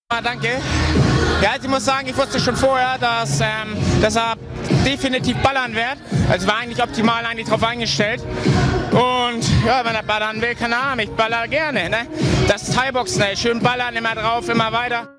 Danke. Ja, also ich muss sagen, ich wusste schon vorher, dass er definitiv ballern wird. Also war eigentlich optimal drauf eingestellt. Und ja, wenn er ballern will, keine Ahnung, ich baller gerne. Ne? Das ist Thai-Boxen, schön ballern, immer drauf, immer weiter.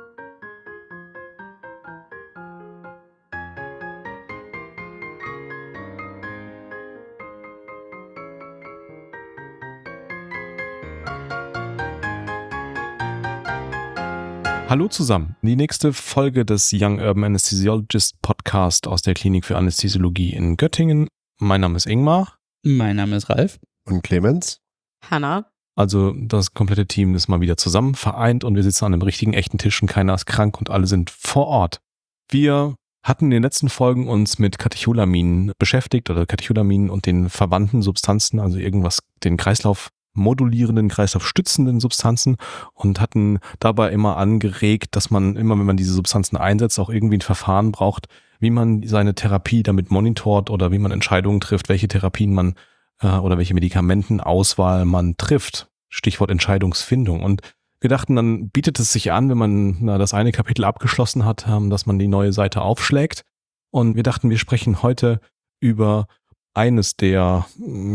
Hallo zusammen, die nächste Folge des Young Urban Anesthesiologist Podcast aus der Klinik für Anästhesiologie in Göttingen. Mein Name ist Ingmar. Mein Name ist Ralf. Und Clemens. Hanna. Also das komplette Team ist mal wieder zusammen vereint und wir sitzen an einem richtigen, echten Tisch und keiner ist krank und alle sind vor Ort. Wir hatten in den letzten Folgen uns mit Katecholaminen beschäftigt oder Katecholaminen und den verwandten Substanzen, also irgendwas, den Kreislauf modulierenden, kreislaufstützenden Substanzen und hatten dabei immer angeregt, dass man immer, wenn man diese Substanzen einsetzt, auch irgendwie ein Verfahren braucht, wie man seine Therapie damit monitort oder wie man Entscheidungen trifft, welche Therapien man oder welche Medikamentenauswahl man trifft. Stichwort Entscheidungsfindung. Und wir dachten, dann bietet es sich an, wenn man das eine Kapitel abgeschlossen hat, dass man die neue Seite aufschlägt. Und wir dachten, wir sprechen heute über eines der,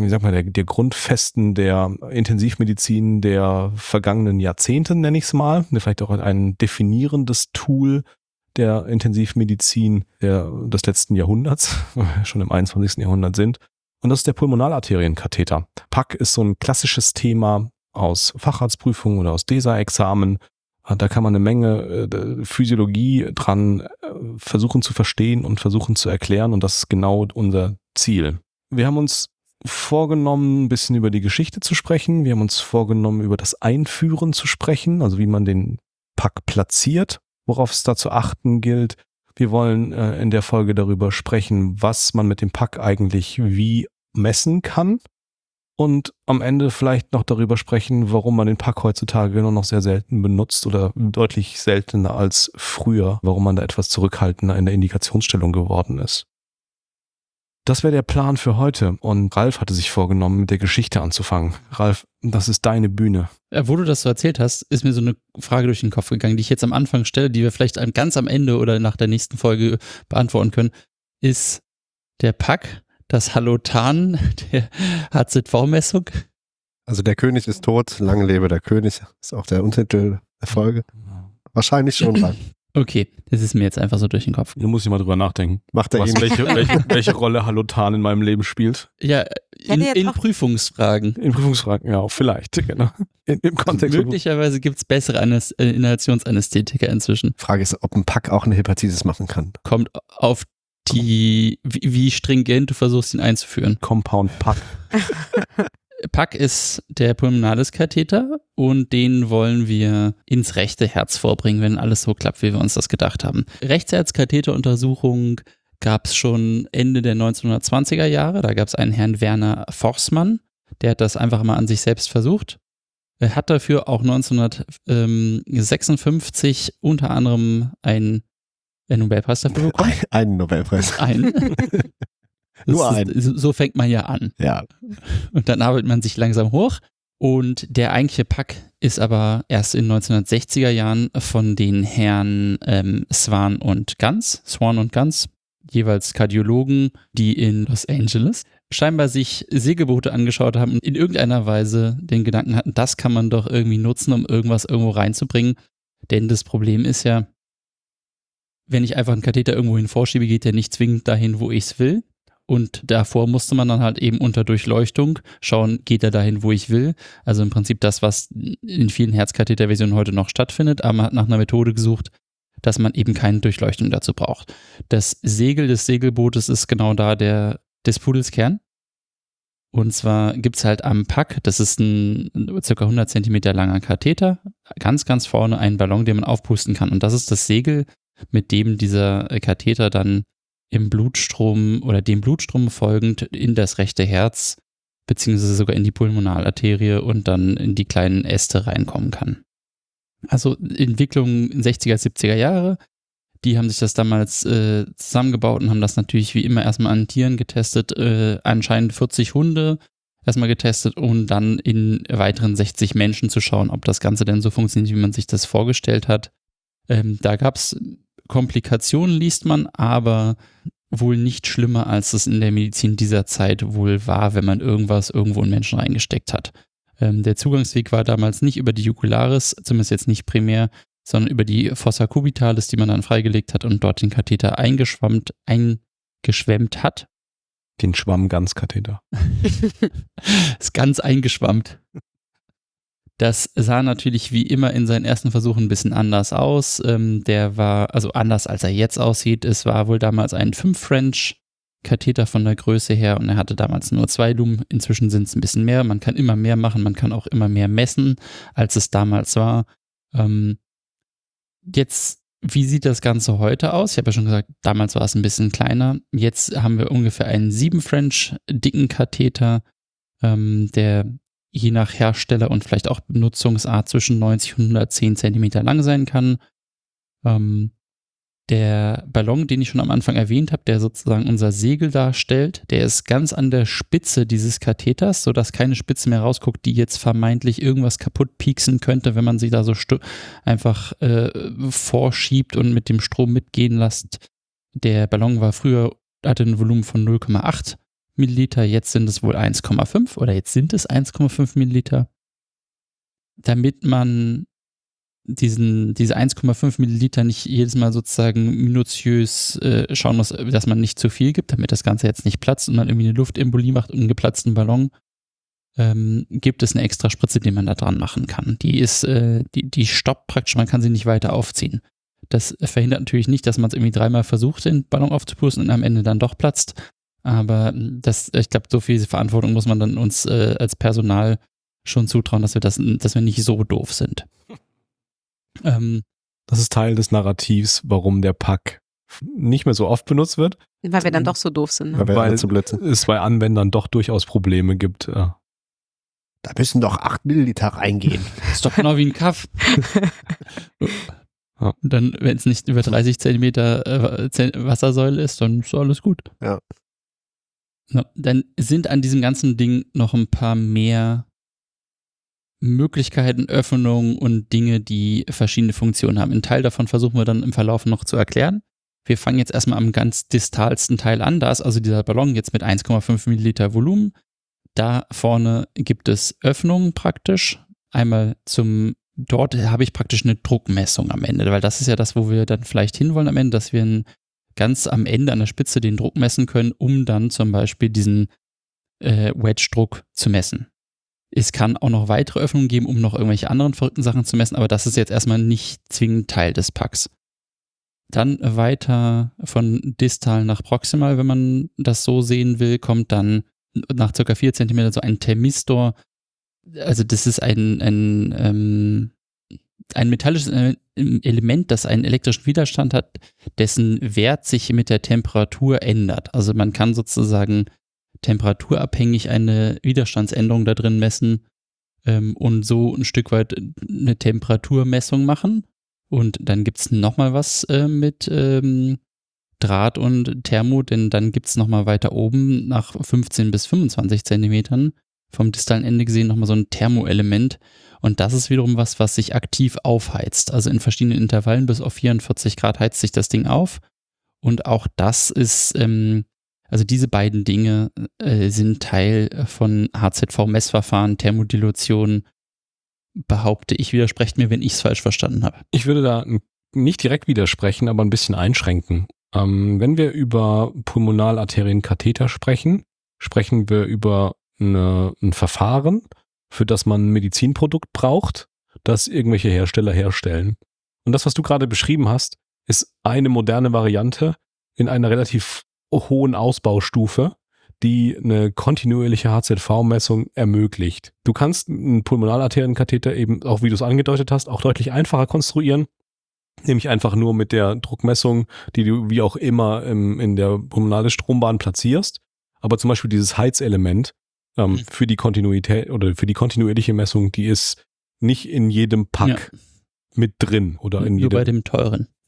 der Grundfesten der Intensivmedizin der vergangenen Jahrzehnte, nenne ich es mal. Vielleicht auch ein definierendes Tool der Intensivmedizin des letzten Jahrhunderts, wo wir schon im 21. Jahrhundert sind. Und das ist der Pulmonalarterienkatheter. PAC ist so ein klassisches Thema aus Facharztprüfungen oder aus DESA-Examen. Da kann man eine Menge Physiologie dran versuchen zu verstehen und versuchen zu erklären. Und das ist genau unser Ziel. Wir haben uns vorgenommen, ein bisschen über die Geschichte zu sprechen. Wir haben uns vorgenommen, über das Einführen zu sprechen, also wie man den PAC platziert, worauf es da zu achten gilt. Wir wollen in der Folge darüber sprechen, was man mit dem PAC eigentlich wie messen kann. Und am Ende vielleicht noch darüber sprechen, warum man den PAC heutzutage nur noch sehr selten benutzt oder deutlich seltener als früher, warum man da etwas zurückhaltender in der Indikationsstellung geworden ist. Das wäre der Plan für heute und Ralf hatte sich vorgenommen, mit der Geschichte anzufangen. Ralf, das ist deine Bühne. Wo du das so erzählt hast, ist mir so eine Frage durch den Kopf gegangen, die ich jetzt am Anfang stelle, die wir vielleicht ganz am Ende oder nach der nächsten Folge beantworten können. Ist der PAC das Halotan der HZV-Messung? Also der König ist tot, lange lebe der König, ist auch der Untertitel der Folge. Wahrscheinlich schon rein. Okay, das ist mir jetzt einfach so durch den Kopf. Du musst mal drüber nachdenken. Macht er welche Rolle Halotan in meinem Leben spielt? Ja, in Prüfungsfragen. In Prüfungsfragen, ja, vielleicht, genau. Im Kontext. Möglicherweise gibt es bessere Inhalationsanästhetika inzwischen. Frage ist, ob ein PAC auch eine Hepatitis machen kann. Kommt auf wie stringent du versuchst, ihn einzuführen. Compound PAC. PAC ist der Pulmonalis-Katheter und den wollen wir ins rechte Herz vorbringen, wenn alles so klappt, wie wir uns das gedacht haben. Rechtsherzkatheteruntersuchung gab es schon Ende der 1920er Jahre. Da gab es einen Herrn Werner Forssmann, der hat das einfach mal an sich selbst versucht. Er hat dafür auch 1956 unter anderem einen Nobelpreis dafür bekommen. Einen Nobelpreis. Einen. Nur einen. So fängt man ja an. Ja. Und dann arbeitet man sich langsam hoch. Und der eigentliche PAC ist aber erst in den 1960er Jahren von den Herren Swan und Ganz, jeweils Kardiologen, die in Los Angeles scheinbar sich Segelboote angeschaut haben und in irgendeiner Weise den Gedanken hatten, das kann man doch irgendwie nutzen, um irgendwas irgendwo reinzubringen. Denn das Problem ist ja, wenn ich einfach einen Katheter irgendwo hin vorschiebe, geht der nicht zwingend dahin, wo ich es will. Und davor musste man dann halt eben unter Durchleuchtung schauen, geht er dahin, wo ich will. Also im Prinzip das, was in vielen Herzkatheterversionen heute noch stattfindet. Aber man hat nach einer Methode gesucht, dass man eben keine Durchleuchtung dazu braucht. Das Segel des Segelbootes ist genau da des Pudels Kern. Und zwar gibt es halt am PAC, das ist ein ca. 100 Zentimeter langer Katheter, ganz, ganz vorne einen Ballon, den man aufpusten kann. Und das ist das Segel, mit dem dieser Katheter dann im Blutstrom oder dem Blutstrom folgend in das rechte Herz beziehungsweise sogar in die Pulmonalarterie und dann in die kleinen Äste reinkommen kann. Also Entwicklung in 60er, 70er Jahre, die haben sich das damals zusammengebaut und haben das natürlich wie immer erstmal an Tieren getestet, anscheinend 40 Hunde erstmal getestet, um dann in weiteren 60 Menschen zu schauen, ob das Ganze denn so funktioniert, wie man sich das vorgestellt hat. Da gab es Komplikationen, liest man, aber wohl nicht schlimmer, als es in der Medizin dieser Zeit wohl war, wenn man irgendwas irgendwo in Menschen reingesteckt hat. Der Zugangsweg war damals nicht über die Jugularis, zumindest jetzt nicht primär, sondern über die Fossa cubitalis, die man dann freigelegt hat und dort den Katheter eingeschwemmt hat. Den Schwamm-Ganz-Katheter. Ist ganz eingeschwammt. Das sah natürlich wie immer in seinen ersten Versuchen ein bisschen anders aus. Der war, also anders als er jetzt aussieht. Es war wohl damals ein 5-French-Katheter von der Größe her und er hatte damals nur 2 Lumen. Inzwischen sind es ein bisschen mehr. Man kann immer mehr machen, man kann auch immer mehr messen, als es damals war. Jetzt, wie sieht das Ganze heute aus? Ich habe ja schon gesagt, damals war es ein bisschen kleiner. Jetzt haben wir ungefähr einen 7-French-dicken Katheter, der je nach Hersteller und vielleicht auch Benutzungsart zwischen 90 und 110 Zentimeter lang sein kann. Der Ballon, den ich schon am Anfang erwähnt habe, der sozusagen unser Segel darstellt, der ist ganz an der Spitze dieses Katheters, sodass keine Spitze mehr rausguckt, die jetzt vermeintlich irgendwas kaputt pieksen könnte, wenn man sie da so einfach vorschiebt und mit dem Strom mitgehen lässt. Der Ballon hatte ein Volumen von 0,8 Milliliter, jetzt sind es wohl 1,5 oder jetzt sind es 1,5 Milliliter. Damit man diese 1,5 Milliliter nicht jedes Mal sozusagen minutiös schauen muss, dass man nicht zu viel gibt, damit das Ganze jetzt nicht platzt und man irgendwie eine Luftembolie macht und einen geplatzten Ballon, gibt es eine extra Spritze, die man da dran machen kann. Die ist, die stoppt praktisch, man kann sie nicht weiter aufziehen. Das verhindert natürlich nicht, dass man es irgendwie 3-mal versucht, den Ballon aufzupusten und am Ende dann doch platzt. Aber ich glaube, so viel Verantwortung muss man dann uns als Personal schon zutrauen, dass wir nicht so doof sind. Das ist Teil des Narrativs, warum der Puck nicht mehr so oft benutzt wird. Weil wir dann doch so doof sind. Ne? Weil es bei Anwendern doch durchaus Probleme gibt. Da müssen doch 8 Milliliter reingehen. Das ist doch genau wie ein Kaff. Ja. Dann, wenn es nicht über 30 Zentimeter Wassersäule ist, dann ist alles gut. Ja. Dann sind an diesem ganzen Ding noch ein paar mehr Möglichkeiten, Öffnungen und Dinge, die verschiedene Funktionen haben. Einen Teil davon versuchen wir dann im Verlauf noch zu erklären. Wir fangen jetzt erstmal am ganz distalsten Teil an. Da ist also dieser Ballon jetzt mit 1,5 Milliliter Volumen. Da vorne gibt es Öffnungen praktisch. Einmal dort habe ich praktisch eine Druckmessung am Ende, weil das ist ja das, wo wir dann vielleicht hinwollen am Ende, dass wir ganz am Ende an der Spitze den Druck messen können, um dann zum Beispiel diesen Wedge-Druck zu messen. Es kann auch noch weitere Öffnungen geben, um noch irgendwelche anderen verrückten Sachen zu messen, aber das ist jetzt erstmal nicht zwingend Teil des Pucks. Dann weiter von distal nach proximal, wenn man das so sehen will, kommt dann nach ca. 4 cm so ein Thermistor. Also das ist ein metallisches Element, das einen elektrischen Widerstand hat, dessen Wert sich mit der Temperatur ändert. Also man kann sozusagen temperaturabhängig eine Widerstandsänderung da drin messen und so ein Stück weit eine Temperaturmessung machen. Und dann gibt es nochmal was mit Draht und Thermo, denn dann gibt es nochmal weiter oben nach 15 bis 25 Zentimetern vom distalen Ende gesehen nochmal so ein Thermoelement. Und das ist wiederum was sich aktiv aufheizt. Also in verschiedenen Intervallen bis auf 44 Grad heizt sich das Ding auf. Und auch das ist, also diese beiden Dinge sind Teil von HZV-Messverfahren, Thermodilution, behaupte ich, widersprecht mir, wenn ich es falsch verstanden habe. Ich würde da nicht direkt widersprechen, aber ein bisschen einschränken. Wenn wir über Pulmonalarterienkatheter sprechen wir über ein Verfahren, für das man ein Medizinprodukt braucht, das irgendwelche Hersteller herstellen. Und das, was du gerade beschrieben hast, ist eine moderne Variante in einer relativ hohen Ausbaustufe, die eine kontinuierliche HZV-Messung ermöglicht. Du kannst einen Pulmonalarterienkatheter eben, auch wie du es angedeutet hast, auch deutlich einfacher konstruieren, nämlich einfach nur mit der Druckmessung, die du wie auch immer in der pulmonalen Strombahn platzierst. Aber zum Beispiel dieses Heizelement für die Kontinuität oder für die kontinuierliche Messung, die ist nicht in jedem Pack mit drin oder in jedem. Nur bei dem teuren.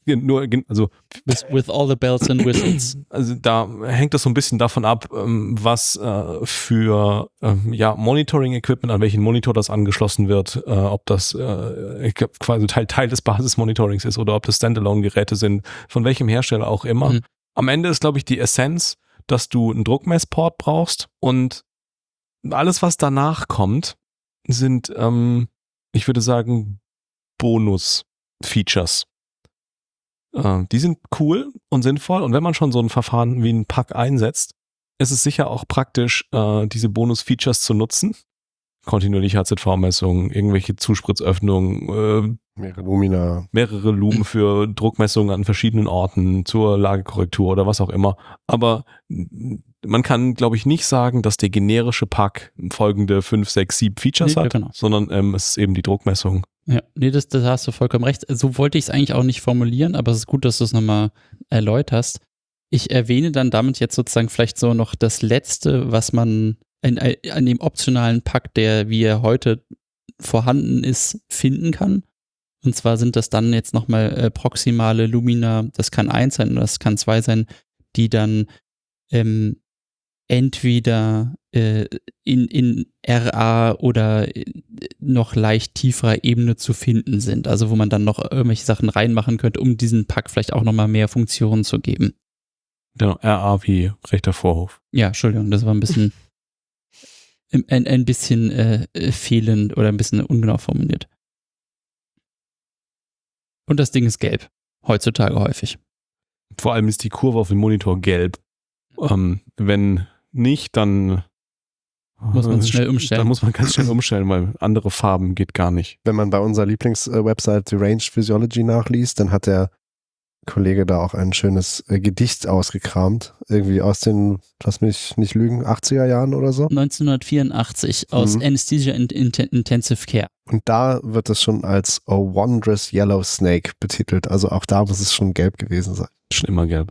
With all the bells and whistles. Also da hängt das so ein bisschen davon ab, was für Monitoring-Equipment, an welchen Monitor das angeschlossen wird, ob das quasi Teil des Basis-Monitorings ist oder ob das Standalone-Geräte sind, von welchem Hersteller auch immer. Am Ende ist, glaube ich, die Essenz, dass du einen Druckmessport brauchst und alles, was danach kommt, sind, ich würde sagen, Bonus-Features. Die sind cool und sinnvoll und wenn man schon so ein Verfahren wie ein Pack einsetzt, ist es sicher auch praktisch, diese Bonus-Features zu nutzen. Kontinuierliche HZV-Messungen, irgendwelche Zuspritzöffnungen, mehrere Lumen für Druckmessungen an verschiedenen Orten zur Lagekorrektur oder was auch immer. Aber man kann, glaube ich, nicht sagen, dass der generische Pack folgende 5, 6, 7 Features hat, genau, sondern es ist eben die Druckmessung. Ja, nee, das hast du vollkommen recht. So wollte ich es eigentlich auch nicht formulieren, aber es ist gut, dass du es nochmal erläuterst. Ich erwähne dann damit jetzt sozusagen vielleicht so noch das Letzte, was man an dem optionalen Pack, der wie er heute vorhanden ist, finden kann. Und zwar sind das dann jetzt nochmal proximale Lumina, das kann 1 sein oder das kann 2 sein, die dann entweder in RA oder noch leicht tieferer Ebene zu finden sind. Also wo man dann noch irgendwelche Sachen reinmachen könnte, um diesen Pack vielleicht auch nochmal mehr Funktionen zu geben. Genau, RA wie rechter Vorhof. Ja, Entschuldigung, das war ein bisschen ein bisschen fehlend oder ein bisschen ungenau formuliert. Und das Ding ist gelb. Heutzutage häufig. Vor allem ist die Kurve auf dem Monitor gelb. Wenn nicht, dann muss man es schnell umstellen. Dann muss man ganz schnell umstellen, weil andere Farben geht gar nicht. Wenn man bei unserer Lieblingswebsite The Range Physiology nachliest, dann hat der Kollege da auch ein schönes Gedicht ausgekramt. Irgendwie aus den, lass mich nicht lügen, 80er Jahren oder so. 1984 aus Anesthesia and Intensive Care. Und da wird es schon als A Wondrous Yellow Snake betitelt. Also auch da muss es schon gelb gewesen sein. Schon immer gelb.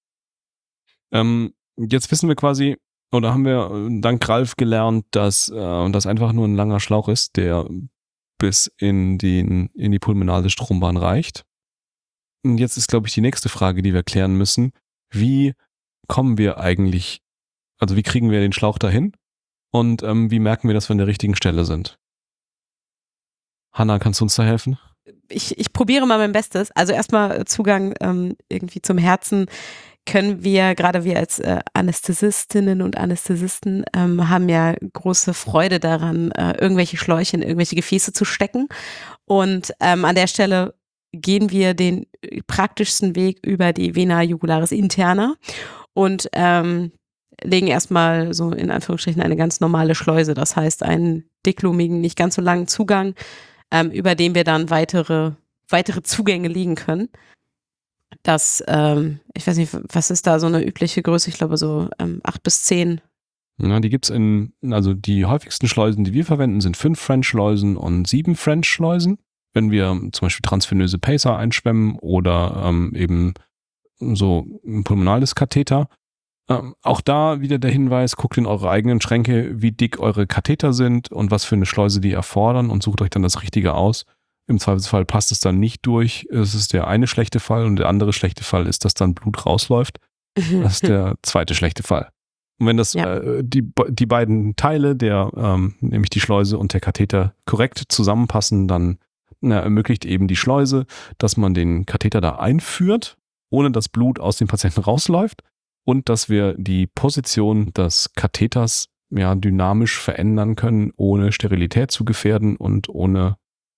Jetzt wissen wir quasi, oder haben wir dank Ralf gelernt, dass das einfach nur ein langer Schlauch ist, der bis in die pulmonale Strombahn reicht. Und jetzt ist, glaube ich, die nächste Frage, die wir klären müssen. Wie kommen wir eigentlich, also wie kriegen wir den Schlauch dahin? Und wie merken wir, dass wir an der richtigen Stelle sind? Hanna, kannst du uns da helfen? Ich probiere mal mein Bestes. Also erstmal Zugang irgendwie zum Herzen können wir, gerade wir als Anästhesistinnen und Anästhesisten, haben ja große Freude daran, irgendwelche Schläuche in irgendwelche Gefäße zu stecken. Und an der Stelle gehen wir den praktischsten Weg über die Vena jugularis interna und legen erstmal so in Anführungsstrichen eine ganz normale Schleuse, das heißt einen dicklumigen, nicht ganz so langen Zugang, über den wir dann weitere Zugänge legen können. Das, ich weiß nicht, was ist da so eine übliche Größe? Ich glaube so 8 bis 10. Ja, die gibt's also die häufigsten Schleusen, die wir verwenden, sind 5 French-Schleusen und 7 French-Schleusen. Wenn wir zum Beispiel transvenöse Pacer einschwemmen oder eben so ein pulmonales Katheter. Auch da wieder der Hinweis, guckt in eure eigenen Schränke, wie dick eure Katheter sind und was für eine Schleuse die erfordern und sucht euch dann das Richtige aus. Im Zweifelsfall passt es dann nicht durch. Es ist der eine schlechte Fall und der andere schlechte Fall ist, dass dann Blut rausläuft. Das ist der zweite schlechte Fall. Und wenn das die beiden Teile, nämlich die Schleuse und der Katheter, korrekt zusammenpassen, dann ermöglicht eben die Schleuse, dass man den Katheter da einführt, ohne dass Blut aus dem Patienten rausläuft und dass wir die Position des Katheters dynamisch verändern können, ohne Sterilität zu gefährden und ohne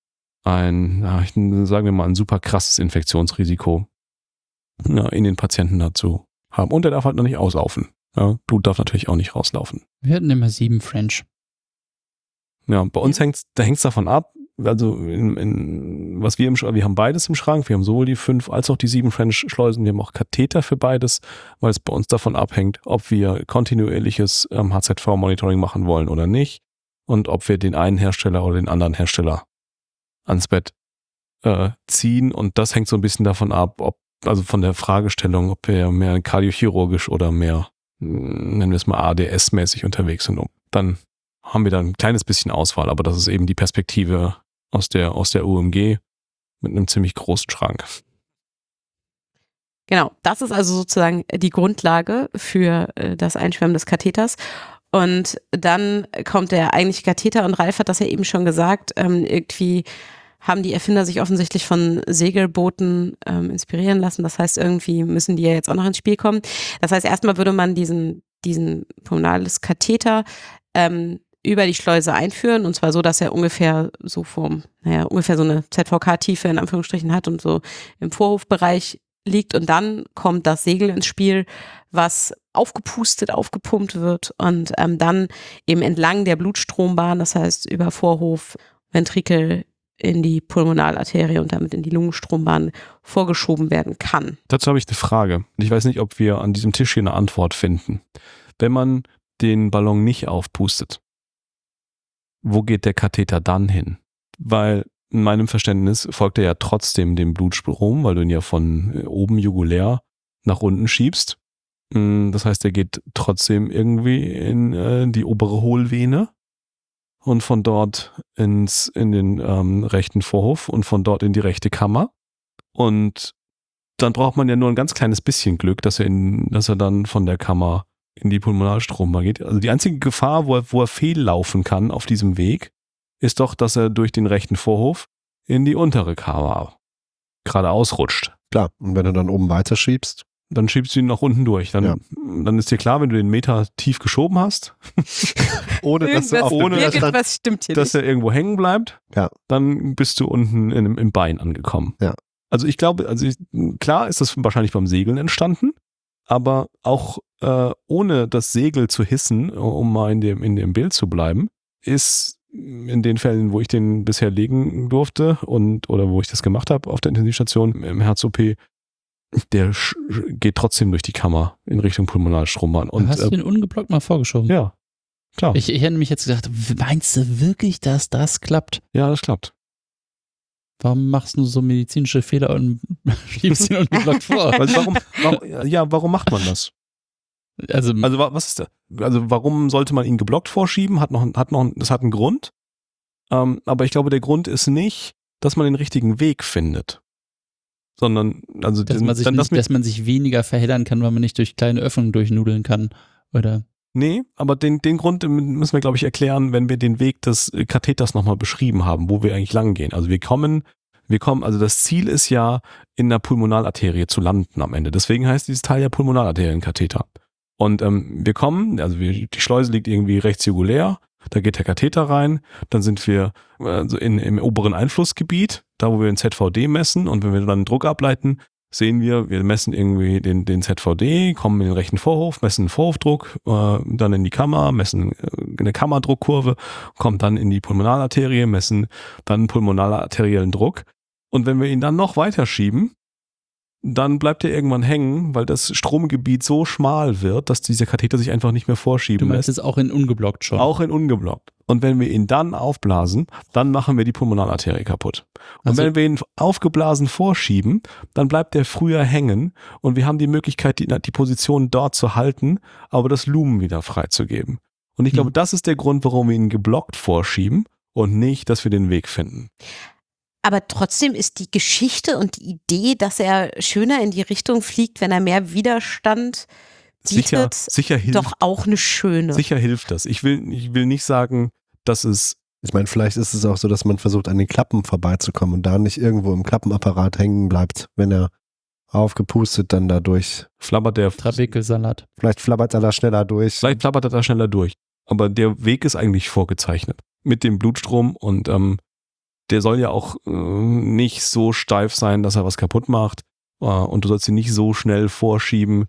sagen wir mal, ein super krasses Infektionsrisiko in den Patienten dazu haben. Und er darf halt noch nicht auslaufen. Ja, Blut darf natürlich auch nicht rauslaufen. Wir hatten immer 7 French. Ja, bei uns hängt's davon ab, also wir haben beides im Schrank, wir haben sowohl die 5 als auch die 7 French-Schleusen, wir haben auch Katheter für beides, weil es bei uns davon abhängt, ob wir kontinuierliches HZV-Monitoring machen wollen oder nicht und ob wir den einen Hersteller oder den anderen Hersteller ans Bett ziehen und das hängt so ein bisschen davon ab, also von der Fragestellung, ob wir mehr kardiochirurgisch oder mehr, nennen wir es mal ADS-mäßig unterwegs sind. Dann haben wir da ein kleines bisschen Auswahl, aber das ist eben die Perspektive aus der UMG mit einem ziemlich großen Schrank. Genau, das ist also sozusagen die Grundlage für das Einschwemmen des Katheters. Und dann kommt der eigentliche Katheter und Ralf hat das ja eben schon gesagt, irgendwie haben die Erfinder sich offensichtlich von Segelbooten inspirieren lassen. Das heißt, irgendwie müssen die ja jetzt auch noch ins Spiel kommen. Das heißt, erstmal würde man diesen pulmonales Katheter über die Schleuse einführen und zwar so, dass er ungefähr so ungefähr so eine ZVK-Tiefe in Anführungsstrichen hat und so im Vorhofbereich liegt und dann kommt das Segel ins Spiel, was aufgepumpt wird und dann eben entlang der Blutstrombahn, das heißt über Vorhof, Ventrikel in die Pulmonalarterie und damit in die Lungenstrombahn vorgeschoben werden kann. Dazu habe ich eine Frage. Ich weiß nicht, ob wir an diesem Tisch hier eine Antwort finden. Wenn man den Ballon nicht aufpustet, wo geht der Katheter dann hin? Weil in meinem Verständnis folgt er ja trotzdem dem Blutstrom, weil du ihn ja von oben jugulär nach unten schiebst. Das heißt, er geht trotzdem irgendwie in die obere Hohlvene und von dort in den rechten Vorhof und von dort in die rechte Kammer. Und dann braucht man ja nur ein ganz kleines bisschen Glück, dass er dann von der Kammer in die Pulmonalstrombahn geht. Also die einzige Gefahr, wo er fehllaufen kann auf diesem Weg, ist doch, dass er durch den rechten Vorhof in die untere Kammer geradeaus rutscht. Klar, und wenn du dann oben weiterschiebst? Dann schiebst du ihn nach unten durch. Dann ist dir klar, wenn du den Meter tief geschoben hast, ohne dass er irgendwo hängen bleibt, dann bist du unten im Bein angekommen. Ja. Also ich glaube, klar ist das wahrscheinlich beim Segeln entstanden, aber auch ohne das Segel zu hissen, um mal in dem Bild zu bleiben, ist in den Fällen, wo ich den bisher legen durfte oder wo ich das gemacht habe auf der Intensivstation im Herz-OP, der geht trotzdem durch die Kammer in Richtung Pulmonalstrombahn. Und hast du den ungeblockt mal vorgeschoben? Ja, klar. Ich hätte mich jetzt gedacht, meinst du wirklich, dass das klappt? Ja, das klappt. Warum machst du so medizinische Fehler und schiebst ihn ungeblockt vor? Also warum macht man das? Also was ist da? Also warum sollte man ihn geblockt vorschieben? Das hat einen Grund. Aber ich glaube, der Grund ist nicht, dass man den richtigen Weg findet. Sondern, also dass man sich weniger verheddern kann, weil man nicht durch kleine Öffnungen durchnudeln kann, oder? Nee, aber den Grund müssen wir, glaube ich, erklären, wenn wir den Weg des Katheters nochmal beschrieben haben, wo wir eigentlich lang gehen. Also wir kommen, also das Ziel ist ja, in der Pulmonalarterie zu landen am Ende. Deswegen heißt dieses Teil ja Pulmonalarterienkatheter. Und wir kommen, also die Schleuse liegt irgendwie rechtsjugulär, da geht der Katheter rein, dann sind wir im oberen Einflussgebiet, da wo wir den ZVD messen und wenn wir dann Druck ableiten, sehen wir messen irgendwie den ZVD, kommen in den rechten Vorhof, messen den Vorhofdruck, dann in die Kammer, messen eine Kammerdruckkurve, kommen dann in die Pulmonalarterie, messen dann pulmonalarteriellen Druck und wenn wir ihn dann noch weiter schieben, dann bleibt er irgendwann hängen, weil das Stromgebiet so schmal wird, dass dieser Katheter sich einfach nicht mehr vorschieben lässt. Du meinst es auch in ungeblockt schon? Auch in ungeblockt. Und wenn wir ihn dann aufblasen, dann machen wir die Pulmonalarterie kaputt. Und wenn wir ihn aufgeblasen vorschieben, dann bleibt der früher hängen und wir haben die Möglichkeit, die Position dort zu halten, aber das Lumen wieder freizugeben. Und ich glaube, das ist der Grund, warum wir ihn geblockt vorschieben und nicht, dass wir den Weg finden. Aber trotzdem ist die Geschichte und die Idee, dass er schöner in die Richtung fliegt, wenn er mehr Widerstand bietet, sicher hilft, doch auch eine schöne. Sicher hilft das. Ich will nicht sagen, dass es... Ich meine, vielleicht ist es auch so, dass man versucht, an den Klappen vorbeizukommen und da nicht irgendwo im Klappenapparat hängen bleibt, wenn er aufgepustet dann dadurch... Flabbert der... Trabekelsalat. Vielleicht flabbert er da schneller durch. Vielleicht flabbert er da schneller durch. Aber der Weg ist eigentlich vorgezeichnet. Mit dem Blutstrom und der soll ja auch nicht so steif sein, dass er was kaputt macht. Und du sollst ihn nicht so schnell vorschieben,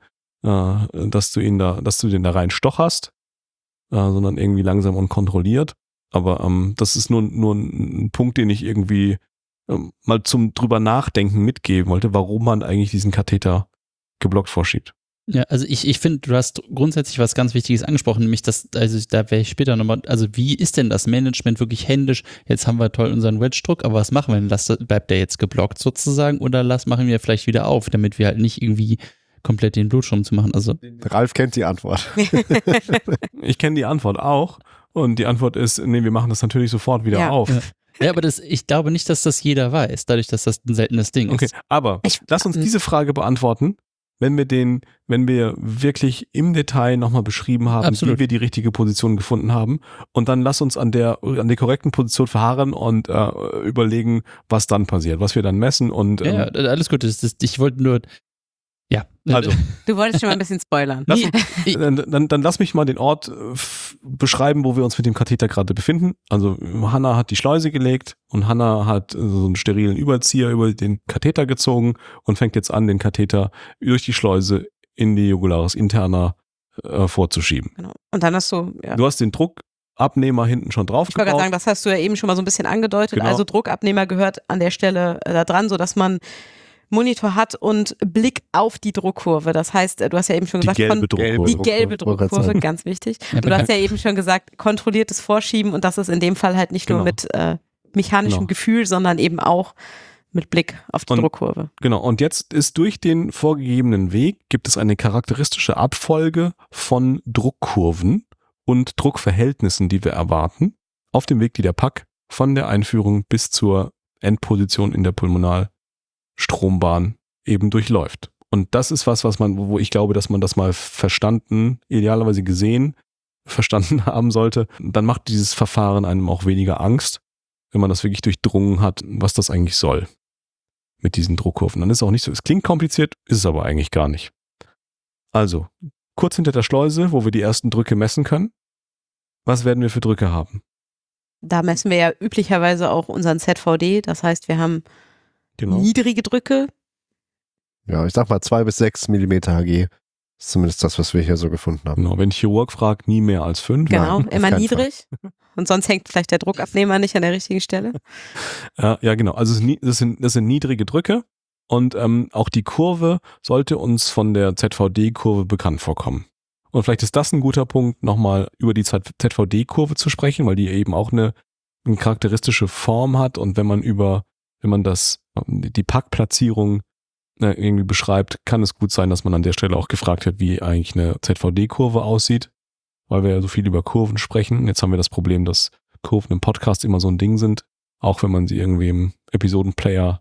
dass du den da rein stocherst, sondern irgendwie langsam und kontrolliert. Aber das ist nur ein Punkt, den ich irgendwie mal zum drüber nachdenken mitgeben wollte, warum man eigentlich diesen Katheter geblockt vorschiebt. Ja, also ich finde, du hast grundsätzlich was ganz Wichtiges angesprochen, nämlich da wäre ich später nochmal, also wie ist denn das Management wirklich händisch? Jetzt haben wir toll unseren Wedge-Druck, aber was machen wir denn? Bleibt der jetzt geblockt sozusagen oder machen wir vielleicht wieder auf, damit wir halt nicht irgendwie komplett den Blutstrom zu machen? Also Ralf kennt die Antwort. Ich kenne die Antwort auch und die Antwort ist, nee, wir machen das natürlich sofort wieder auf. Ja, aber ich glaube nicht, dass das jeder weiß, dadurch, dass das ein seltenes Ding ist. Okay, aber lass uns diese Frage beantworten. wenn wir wirklich im Detail nochmal beschrieben haben, Absolut. wie wir die richtige Position gefunden haben, und dann lass uns an der korrekten Position verharren und überlegen, was dann passiert, was wir dann messen und Ja, alles gut. Ich wollte nur, ja. also Du wolltest schon mal ein bisschen spoilern. dann lass mich mal den Ort beschreiben, wo wir uns mit dem Katheter gerade befinden. Also Hanna hat die Schleuse gelegt und Hanna hat so einen sterilen Überzieher über den Katheter gezogen und fängt jetzt an, den Katheter durch die Schleuse in die Jugularis interna vorzuschieben. Genau. Und dann hast du, ja. Du hast den Druckabnehmer hinten schon drauf Ich wollte gerade sagen, das hast du ja eben schon mal so ein bisschen angedeutet. Genau. Also Druckabnehmer gehört an der Stelle da dran, sodass man Monitor hat und Blick auf die Druckkurve. Das heißt, du hast ja eben schon Die gesagt, gelbe Druckkurve. die gelbe Druckkurve, ganz wichtig. Ja, Und du hast ja eben schon gesagt, kontrolliertes Vorschieben, und das ist in dem Fall halt nicht nur mit mechanischem Gefühl, sondern eben auch mit Blick auf die Druckkurve. Genau, und jetzt ist durch den vorgegebenen Weg, gibt es eine charakteristische Abfolge von Druckkurven und Druckverhältnissen, die wir erwarten, auf dem Weg, die der Pack von der Einführung bis zur Endposition in der Pulmonarstrombahn eben durchläuft. Und das ist wo ich glaube, dass man das mal verstanden, idealerweise verstanden haben sollte. Dann macht dieses Verfahren einem auch weniger Angst, wenn man das wirklich durchdrungen hat, was das eigentlich soll mit diesen Druckkurven. Dann ist es auch nicht so, es klingt kompliziert, ist es aber eigentlich gar nicht. Also, kurz hinter der Schleuse, wo wir die ersten Drücke messen können. Was werden wir für Drücke haben? Da messen wir ja üblicherweise auch unseren ZVD. Das heißt, wir haben niedrige Drücke. Ja, ich sag mal 2 bis 6 Millimeter Hg. Das ist zumindest das, was wir hier so gefunden haben. Genau, wenn Chirurg fragt, nie mehr als 5. Genau, Nein, immer niedrig. Und sonst hängt vielleicht der Druckabnehmer nicht an der richtigen Stelle. Ja, genau. Also das sind niedrige Drücke und auch die Kurve sollte uns von der ZVD-Kurve bekannt vorkommen. Und vielleicht ist das ein guter Punkt, nochmal über die ZVD-Kurve zu sprechen, weil die eben auch eine charakteristische Form hat, und wenn man die Packplatzierung irgendwie beschreibt, kann es gut sein, dass man an der Stelle auch gefragt hat, wie eigentlich eine ZVD-Kurve aussieht, weil wir ja so viel über Kurven sprechen. Jetzt haben wir das Problem, dass Kurven im Podcast immer so ein Ding sind, auch wenn man sie irgendwie im Episodenplayer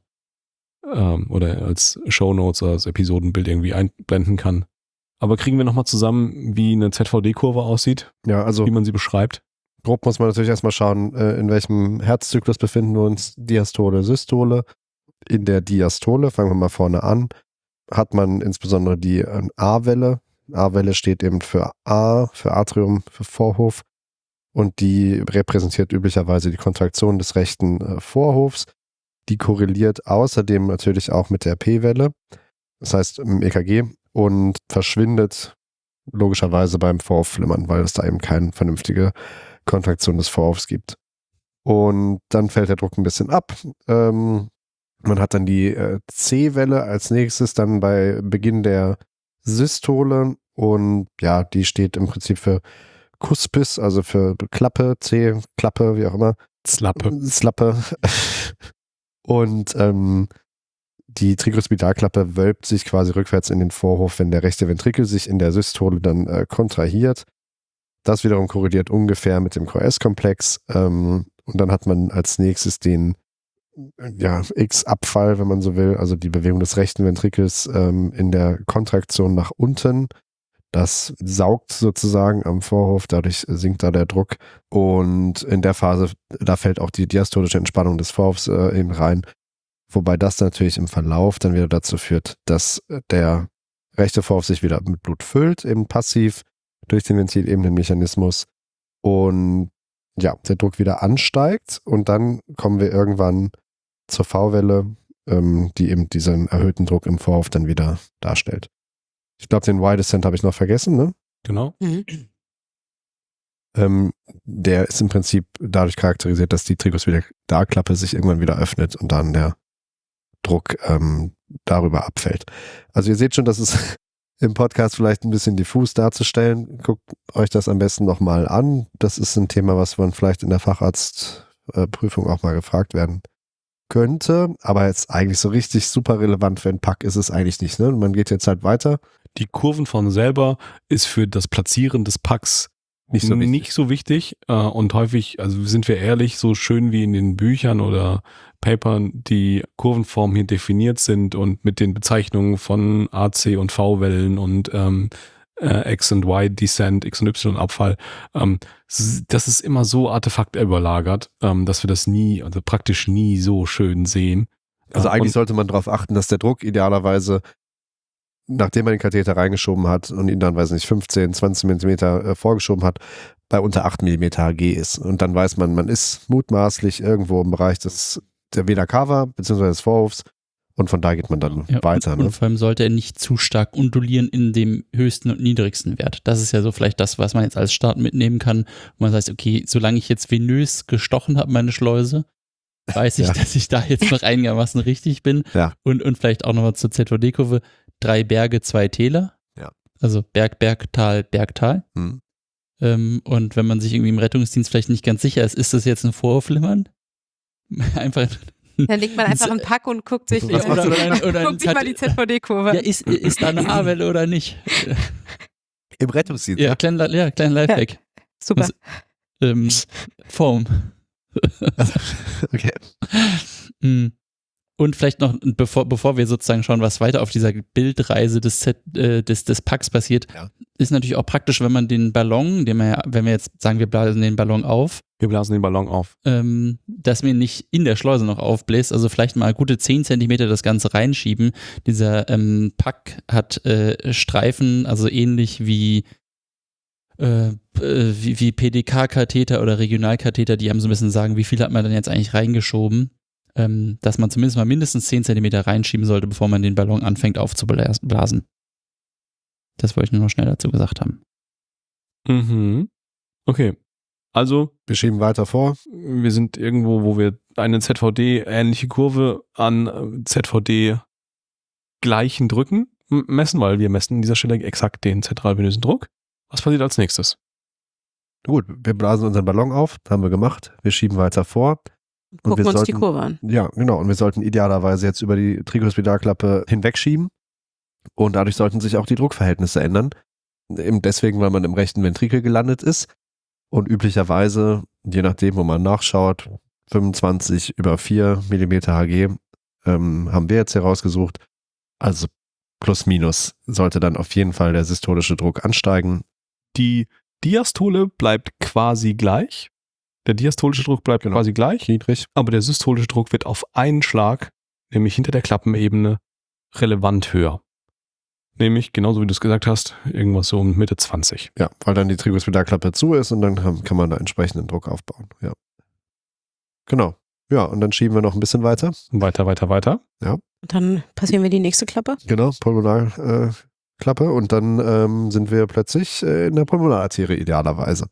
oder als Shownotes oder als Episodenbild irgendwie einblenden kann. Aber kriegen wir nochmal zusammen, wie eine ZVD-Kurve aussieht? Ja, also wie man sie beschreibt? Grob muss man natürlich erstmal schauen, in welchem Herzzyklus befinden wir uns, Diastole, Systole. In der Diastole, fangen wir mal vorne an, hat man insbesondere die A-Welle. A-Welle steht eben für A, für Atrium, für Vorhof, und die repräsentiert üblicherweise die Kontraktion des rechten Vorhofs. Die korreliert außerdem natürlich auch mit der P-Welle, das heißt im EKG, und verschwindet logischerweise beim Vorhofflimmern, weil es da eben keine vernünftige Kontraktion des Vorhofs gibt. Und dann fällt der Druck ein bisschen ab. Man hat dann die C-Welle als nächstes, dann bei Beginn der Systole, und ja, die steht im Prinzip für Cuspis, also für Klappe, C, Klappe, wie auch immer. Slappe. Und die Tricuspidalklappe wölbt sich quasi rückwärts in den Vorhof, wenn der rechte Ventrikel sich in der Systole dann kontrahiert. Das wiederum korreliert ungefähr mit dem QS-Komplex. Und dann hat man als nächstes den X-Abfall, wenn man so will, also die Bewegung des rechten Ventrikels in der Kontraktion nach unten. Das saugt sozusagen am Vorhof, dadurch sinkt da der Druck, und in der Phase, da fällt auch die diastolische Entspannung des Vorhofs eben rein, wobei das natürlich im Verlauf dann wieder dazu führt, dass der rechte Vorhof sich wieder mit Blut füllt, eben passiv durch den Ventilebenenmechanismus, und ja, der Druck wieder ansteigt, und dann kommen wir irgendwann zur V-Welle, die eben diesen erhöhten Druck im Vorhof dann wieder darstellt. Ich glaube, den Y-Descent habe ich noch vergessen, ne? Genau. Mhm. Der ist im Prinzip dadurch charakterisiert, dass die Tricuspidalklappe sich irgendwann wieder öffnet und dann der Druck darüber abfällt. Also ihr seht schon, dass es im Podcast vielleicht ein bisschen diffus darzustellen. Guckt euch das am besten nochmal an. Das ist ein Thema, was man vielleicht in der Facharztprüfung auch mal gefragt werden könnte, aber jetzt eigentlich so richtig super relevant für einen Pack ist es eigentlich nicht. Ne? Man geht jetzt halt weiter. Die Kurvenform selber ist für das Platzieren des Packs Nicht so wichtig. nicht so wichtig und häufig, also sind wir ehrlich, so schön wie in den Büchern oder Papern die Kurvenformen hier definiert sind und mit den Bezeichnungen von AC und V-Wellen und X und Y Descent, X und Y Abfall, das ist immer so artefaktüberlagert, dass wir das nie, also praktisch nie so schön sehen. Also eigentlich Und- sollte man darauf achten, dass der Druck idealerweise, nachdem man den Katheter reingeschoben hat und ihn dann, weiß nicht, 15, 20 Millimeter vorgeschoben hat, bei unter 8 Millimeter Hg ist. Und dann weiß man, man ist mutmaßlich irgendwo im Bereich der Vena cava bzw. des Vorhofs und von da geht man dann weiter. Und vor allem sollte er nicht zu stark undulieren in dem höchsten und niedrigsten Wert. Das ist ja so vielleicht das, was man jetzt als Start mitnehmen kann. Wo man sagt, okay, solange ich jetzt venös gestochen habe, meine Schleuse, weiß ich, dass ich da jetzt noch einigermaßen richtig bin. Ja. Und vielleicht auch nochmal zur ZVD-Kurve. 3 Berge, 2 Täler. Ja. Also Berg, Berg, Tal, Berg, Tal. Hm. Und wenn man sich irgendwie im Rettungsdienst vielleicht nicht ganz sicher ist das jetzt ein Vorhofflimmern? Einfach. Dann legt man einfach einen Pack und guckt sich, Was machst du guckt sich mal die ZVD-Kurve Ja, ist da eine A-Welle oder nicht? Im Rettungsdienst. Ja, kleinen Lifehack. Super. Foam. Okay. Und vielleicht noch, bevor wir sozusagen schauen, was weiter auf dieser Bildreise des Packs passiert, ist natürlich auch praktisch, wenn man den Ballon, wenn wir jetzt sagen, wir blasen den Ballon auf, dass man nicht in der Schleuse noch aufbläst, also vielleicht mal gute 10 Zentimeter das Ganze reinschieben. Dieser Pack hat Streifen, also ähnlich wie PDK-Katheter oder Regionalkatheter, die haben so ein bisschen sagen, wie viel hat man dann jetzt eigentlich reingeschoben, dass man zumindest mal mindestens 10 Zentimeter reinschieben sollte, bevor man den Ballon anfängt aufzublasen. Das wollte ich nur noch schnell dazu gesagt haben. Mhm. Okay. Also, Wir schieben weiter vor. wir sind irgendwo, wo wir eine ZVD-ähnliche Kurve an ZVD gleichen Drücken messen, weil wir messen an dieser Stelle exakt den zentralvenösen Druck. Was passiert als nächstes? Gut, wir blasen unseren Ballon auf, haben wir gemacht. Wir schieben weiter vor. Gucken wir uns die sollten- Kurve an. Ja, genau. Und wir sollten idealerweise jetzt über die Tricuspidalklappe hinwegschieben. Und dadurch sollten sich auch die Druckverhältnisse ändern. Eben deswegen, weil man im rechten Ventrikel gelandet ist. Und üblicherweise, je nachdem, wo man nachschaut, 25 über 4 Millimeter Hg haben wir jetzt herausgesucht. Also plus minus sollte dann auf jeden Fall der systolische Druck ansteigen. Die Diastole bleibt quasi gleich. Der diastolische Druck bleibt quasi gleich, Niedrig. aber der systolische Druck wird auf einen Schlag, nämlich hinter der Klappenebene, relevant höher. Nämlich, genauso wie du es gesagt hast, irgendwas so um Mitte 20. Ja, weil dann die Tricuspidalklappe zu ist und dann kann man da entsprechenden Druck aufbauen. Ja. Genau. Ja, und dann schieben wir noch ein bisschen weiter. Weiter. Und dann passieren wir die nächste Klappe. Genau, Pulmonalklappe. Und dann sind wir plötzlich in der Pulmonalarterie idealerweise.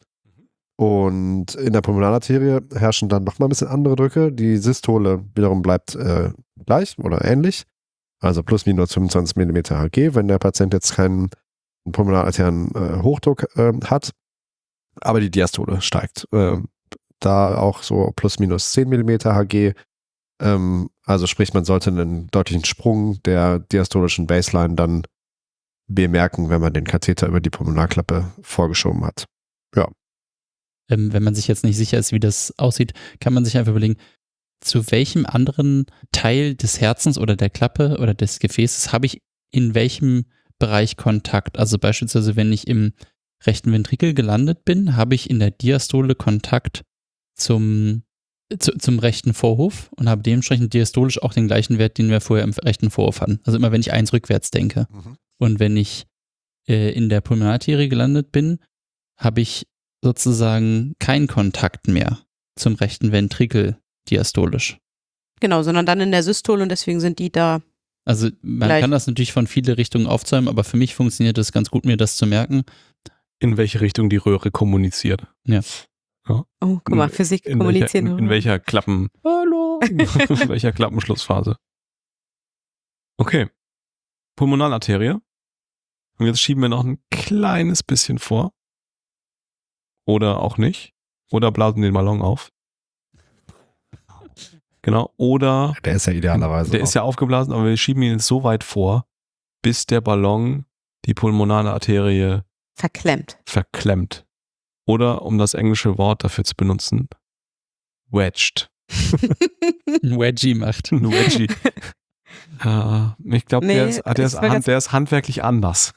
Und in der Pulmonalarterie herrschen dann nochmal ein bisschen andere Drücke. Die Systole wiederum bleibt gleich oder ähnlich. Also plus minus 25 mm Hg, wenn der Patient jetzt keinen pulmonalarteriellen Hochdruck hat. Aber die Diastole steigt. Da auch so plus minus 10 mm Hg. Also sprich, man sollte einen deutlichen Sprung der diastolischen Baseline dann bemerken, wenn man den Katheter über die Pulmonalklappe vorgeschoben hat. Ja. Wenn man sich jetzt nicht sicher ist, wie das aussieht, kann man sich einfach überlegen, zu welchem anderen Teil des Herzens oder der Klappe oder des Gefäßes habe ich in welchem Bereich Kontakt? Also beispielsweise, wenn ich im rechten Ventrikel gelandet bin, habe ich in der Diastole Kontakt zum rechten Vorhof und habe dementsprechend diastolisch auch den gleichen Wert, den wir vorher im rechten Vorhof hatten. Also immer, wenn ich 1 rückwärts denke. Und wenn ich in der Pulmonalarterie gelandet bin, habe ich sozusagen keinen Kontakt mehr zum rechten Ventrikel diastolisch. Genau, sondern dann in der Systole und deswegen sind die da. Also man Gleich. kann das natürlich von viele Richtungen aufzäumen, aber für mich funktioniert es ganz gut, mir das zu merken. In welche Richtung die Röhre kommuniziert. Oh, guck mal, Physik kommunizieren. In welcher Hallo! in welcher Klappenschlussphase. Okay. Pulmonalarterie. Und jetzt schieben wir noch ein kleines bisschen vor. Oder auch nicht. Oder blasen den Ballon auf. Genau. Oder Der ist ja idealerweise. der ist ja aufgeblasen, aber wir schieben ihn jetzt so weit vor, bis der Ballon die pulmonale Arterie Verklemmt. verklemmt. Oder, um das englische Wort dafür zu benutzen, wedged. Ein Wedgie macht. Ein Wedgie. Ich glaube, Nee, der ist handwerklich anders.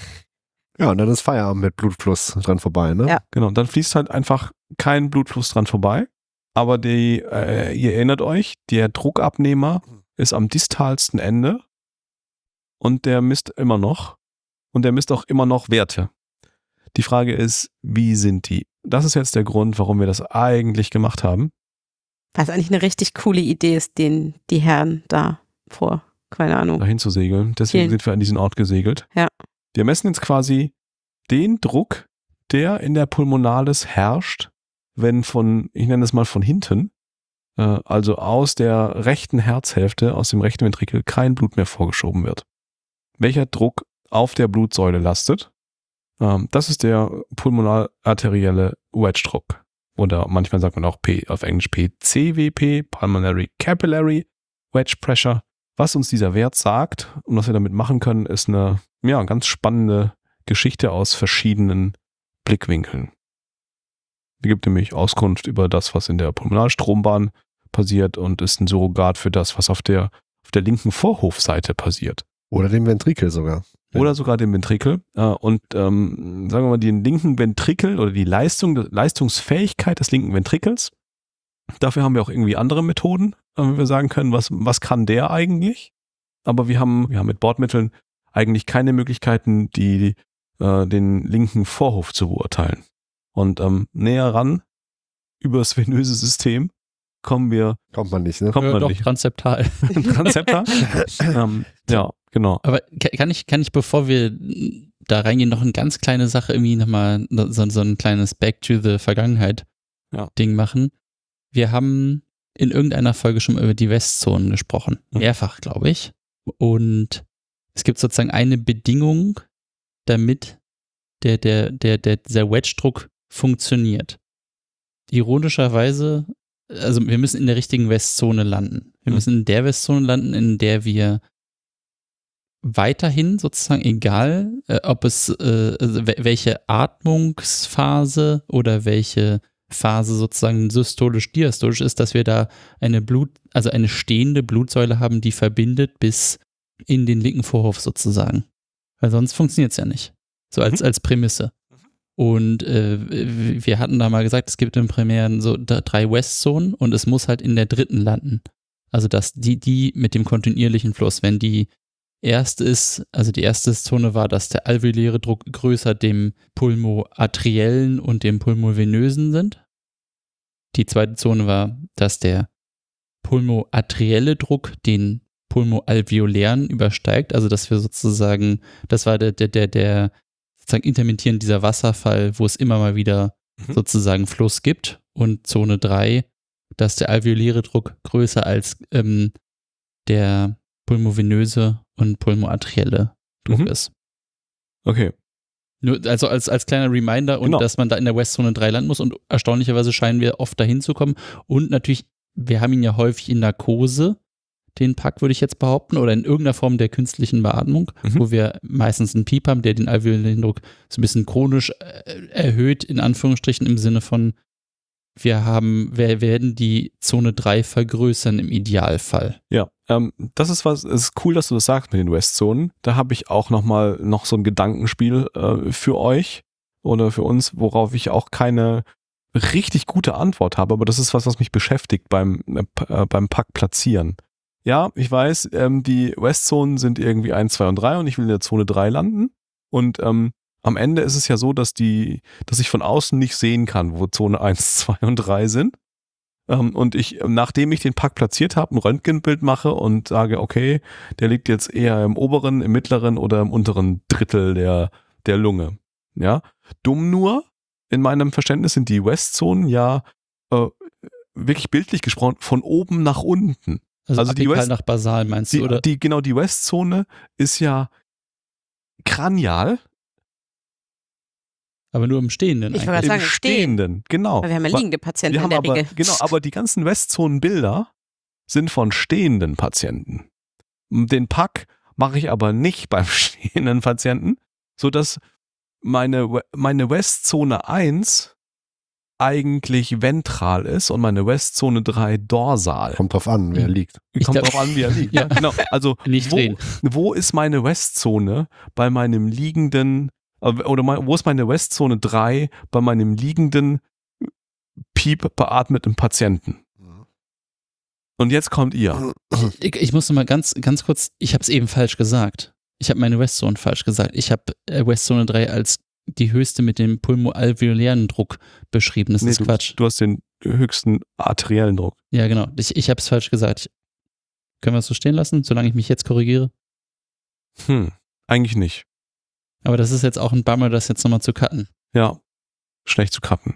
Ja, und dann ist Feierabend mit Blutfluss dran vorbei, ne? Ja. Genau, dann fließt halt einfach kein Blutfluss dran vorbei. Aber ihr erinnert euch, der Druckabnehmer ist am distalsten Ende und der misst immer noch. Und der misst auch immer noch Werte. Die Frage ist, wie sind die? Das ist jetzt der Grund, warum wir das eigentlich gemacht haben. Was eigentlich eine richtig coole Idee ist, den die Herren da vor, keine Ahnung. Dahin zu segeln. Deswegen sind wir an diesen Ort gesegelt. Ja. Wir messen jetzt quasi den Druck, der in der Pulmonalis herrscht, wenn ich nenne es mal von hinten, also aus der rechten Herzhälfte, aus dem rechten Ventrikel, kein Blut mehr vorgeschoben wird. Welcher Druck auf der Blutsäule lastet? Das ist der pulmonararterielle Wedge-Druck. Oder manchmal sagt man auch auf Englisch PCWP, Pulmonary Capillary Wedge Pressure. Was uns dieser Wert sagt und was wir damit machen können, ist eine ganz spannende Geschichte aus verschiedenen Blickwinkeln. Die gibt nämlich Auskunft über das, was in der Pulmonalstrombahn passiert und ist ein Surrogat für das, was auf der linken Vorhofseite passiert. Oder dem Ventrikel sogar. Oder sogar dem Ventrikel. Und sagen wir mal, den linken Ventrikel oder die Leistungsfähigkeit des linken Ventrikels. Dafür haben wir auch irgendwie andere Methoden, wenn wir sagen können, was kann der eigentlich? Aber wir haben mit Bordmitteln eigentlich keine Möglichkeiten, den linken Vorhof zu beurteilen. Und näher ran, übers venöse System, kommt man nicht, ne? Doch, transzeptal. Transzeptal? Ja, genau. Aber kann ich, bevor wir da reingehen, noch eine ganz kleine Sache irgendwie nochmal so ein kleines Back to the Vergangenheit Ding machen? Wir haben in irgendeiner Folge schon über die Westzonen gesprochen. Mehrfach, glaube ich. Und es gibt sozusagen eine Bedingung, damit dieser Wedge-Druck funktioniert. Ironischerweise, also wir müssen in der richtigen Westzone landen. Wir müssen in der Westzone landen, in der wir weiterhin sozusagen, egal ob es welche Atmungsphase oder welche Phase sozusagen systolisch-diastolisch ist, dass wir da eine stehende Blutsäule haben, die verbindet bis in den linken Vorhof sozusagen. Weil sonst funktioniert es ja nicht. So als Prämisse. Und wir hatten da mal gesagt, es gibt im Primären so 3 Westzonen und es muss halt in der dritten landen. Also dass die mit dem kontinuierlichen Fluss, wenn die erste ist, also die erste Zone war, dass der alveoläre Druck größer dem pulmoarteriellen und dem pulmovenösen sind. Die zweite Zone war, dass der pulmoarterielle Druck den pulmoalveolären übersteigt, also dass wir sozusagen, das war der sozusagen intermittierend dieser Wasserfall, wo es immer mal wieder sozusagen Fluss gibt, und Zone 3, dass der alveoläre Druck größer als der pulmovenöse und pulmoarterielle Druck ist. Okay. Nur, also als kleiner Reminder und dass man da in der Westzone 3 landen muss, und erstaunlicherweise scheinen wir oft dahin zu kommen. Und natürlich, wir haben ihn ja häufig in Narkose, den Pack, würde ich jetzt behaupten, oder in irgendeiner Form der künstlichen Beatmung, wo wir meistens einen Piep haben, der den alveolären Druck so ein bisschen chronisch erhöht, in Anführungsstrichen, im Sinne von, wir werden die Zone 3 vergrößern im Idealfall. Ja, das ist es ist cool, dass du das sagst mit den Westzonen. Da habe ich auch noch so ein Gedankenspiel für euch oder für uns, worauf ich auch keine richtig gute Antwort habe, aber das ist was mich beschäftigt beim Pack platzieren. Ja, ich weiß, die Westzonen sind irgendwie 1, 2 und 3 und ich will in der Zone 3 landen. Und am Ende ist es ja so, dass ich von außen nicht sehen kann, wo Zone 1, 2 und 3 sind. Und ich, nachdem ich den Pack platziert habe, ein Röntgenbild mache und sage, okay, der liegt jetzt eher im oberen, im mittleren oder im unteren Drittel der Lunge. Ja, dumm nur, in meinem Verständnis sind die Westzonen ja wirklich bildlich gesprochen von oben nach unten. Also die nach basal meinst du, oder? Die Westzone ist ja kranial. Aber nur im Stehenden. Ich wollte gerade sagen, im Stehenden, genau. Weil wir haben ja liegende Patienten in der Regel. Genau, aber die ganzen Westzonenbilder sind von stehenden Patienten. Den Pack mache ich aber nicht beim stehenden Patienten, sodass meine Westzone 1 eigentlich ventral ist und meine Westzone 3 dorsal. Kommt drauf an, wer liegt. Kommt drauf an, wie er liegt. Ja, genau. Also Nicht drehen. wo ist meine Westzone bei meinem liegenden, wo ist meine Westzone 3 bei meinem liegenden Piep beatmeten Patienten? Und jetzt kommt ihr. Ich musste mal ganz kurz, ich habe es eben falsch gesagt. Ich habe meine Westzone falsch gesagt. Ich habe Westzone 3 als die höchste mit dem pulmoalveolären Druck beschrieben. Das ist Quatsch. Du hast den höchsten arteriellen Druck. Ja, genau. Ich habe es falsch gesagt. Können wir es so stehen lassen, solange ich mich jetzt korrigiere? Eigentlich nicht. Aber das ist jetzt auch ein Bummer, das jetzt nochmal zu cutten. Ja, schlecht zu cutten.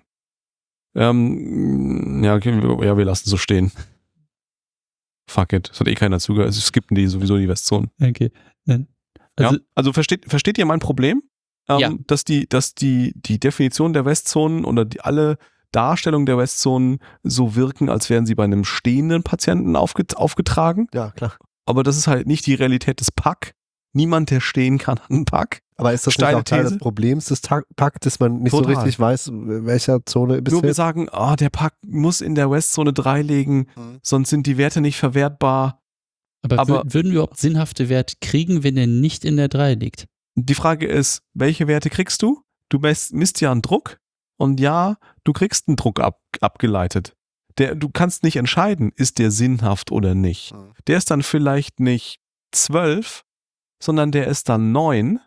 Okay, wir lassen es so stehen. Fuck it. Es hat keiner zugehört. Es skippen die sowieso die Westzonen. Okay. Also versteht ihr mein Problem? Ja. Dass die Definition der Westzonen oder alle Darstellungen der Westzonen so wirken, als wären sie bei einem stehenden Patienten aufgetragen. Ja, klar. Aber das ist halt nicht die Realität des PAC. Niemand, der stehen kann, hat einen PAC. Aber ist das Steile nicht auch Teil These? des Problems des PAC, dass man nicht Total. so richtig weiß, welcher Zone Nur wir ist? sagen, der PAC muss in der Westzone 3 liegen, sonst sind die Werte nicht verwertbar. Aber würden wir überhaupt sinnhafte Werte kriegen, wenn er nicht in der 3 liegt? Die Frage ist, welche Werte kriegst du? Du misst ja einen Druck und ja, du kriegst einen Druck abgeleitet. Du kannst nicht entscheiden, ist der sinnhaft oder nicht. Der ist dann vielleicht nicht 12, sondern der ist dann 9.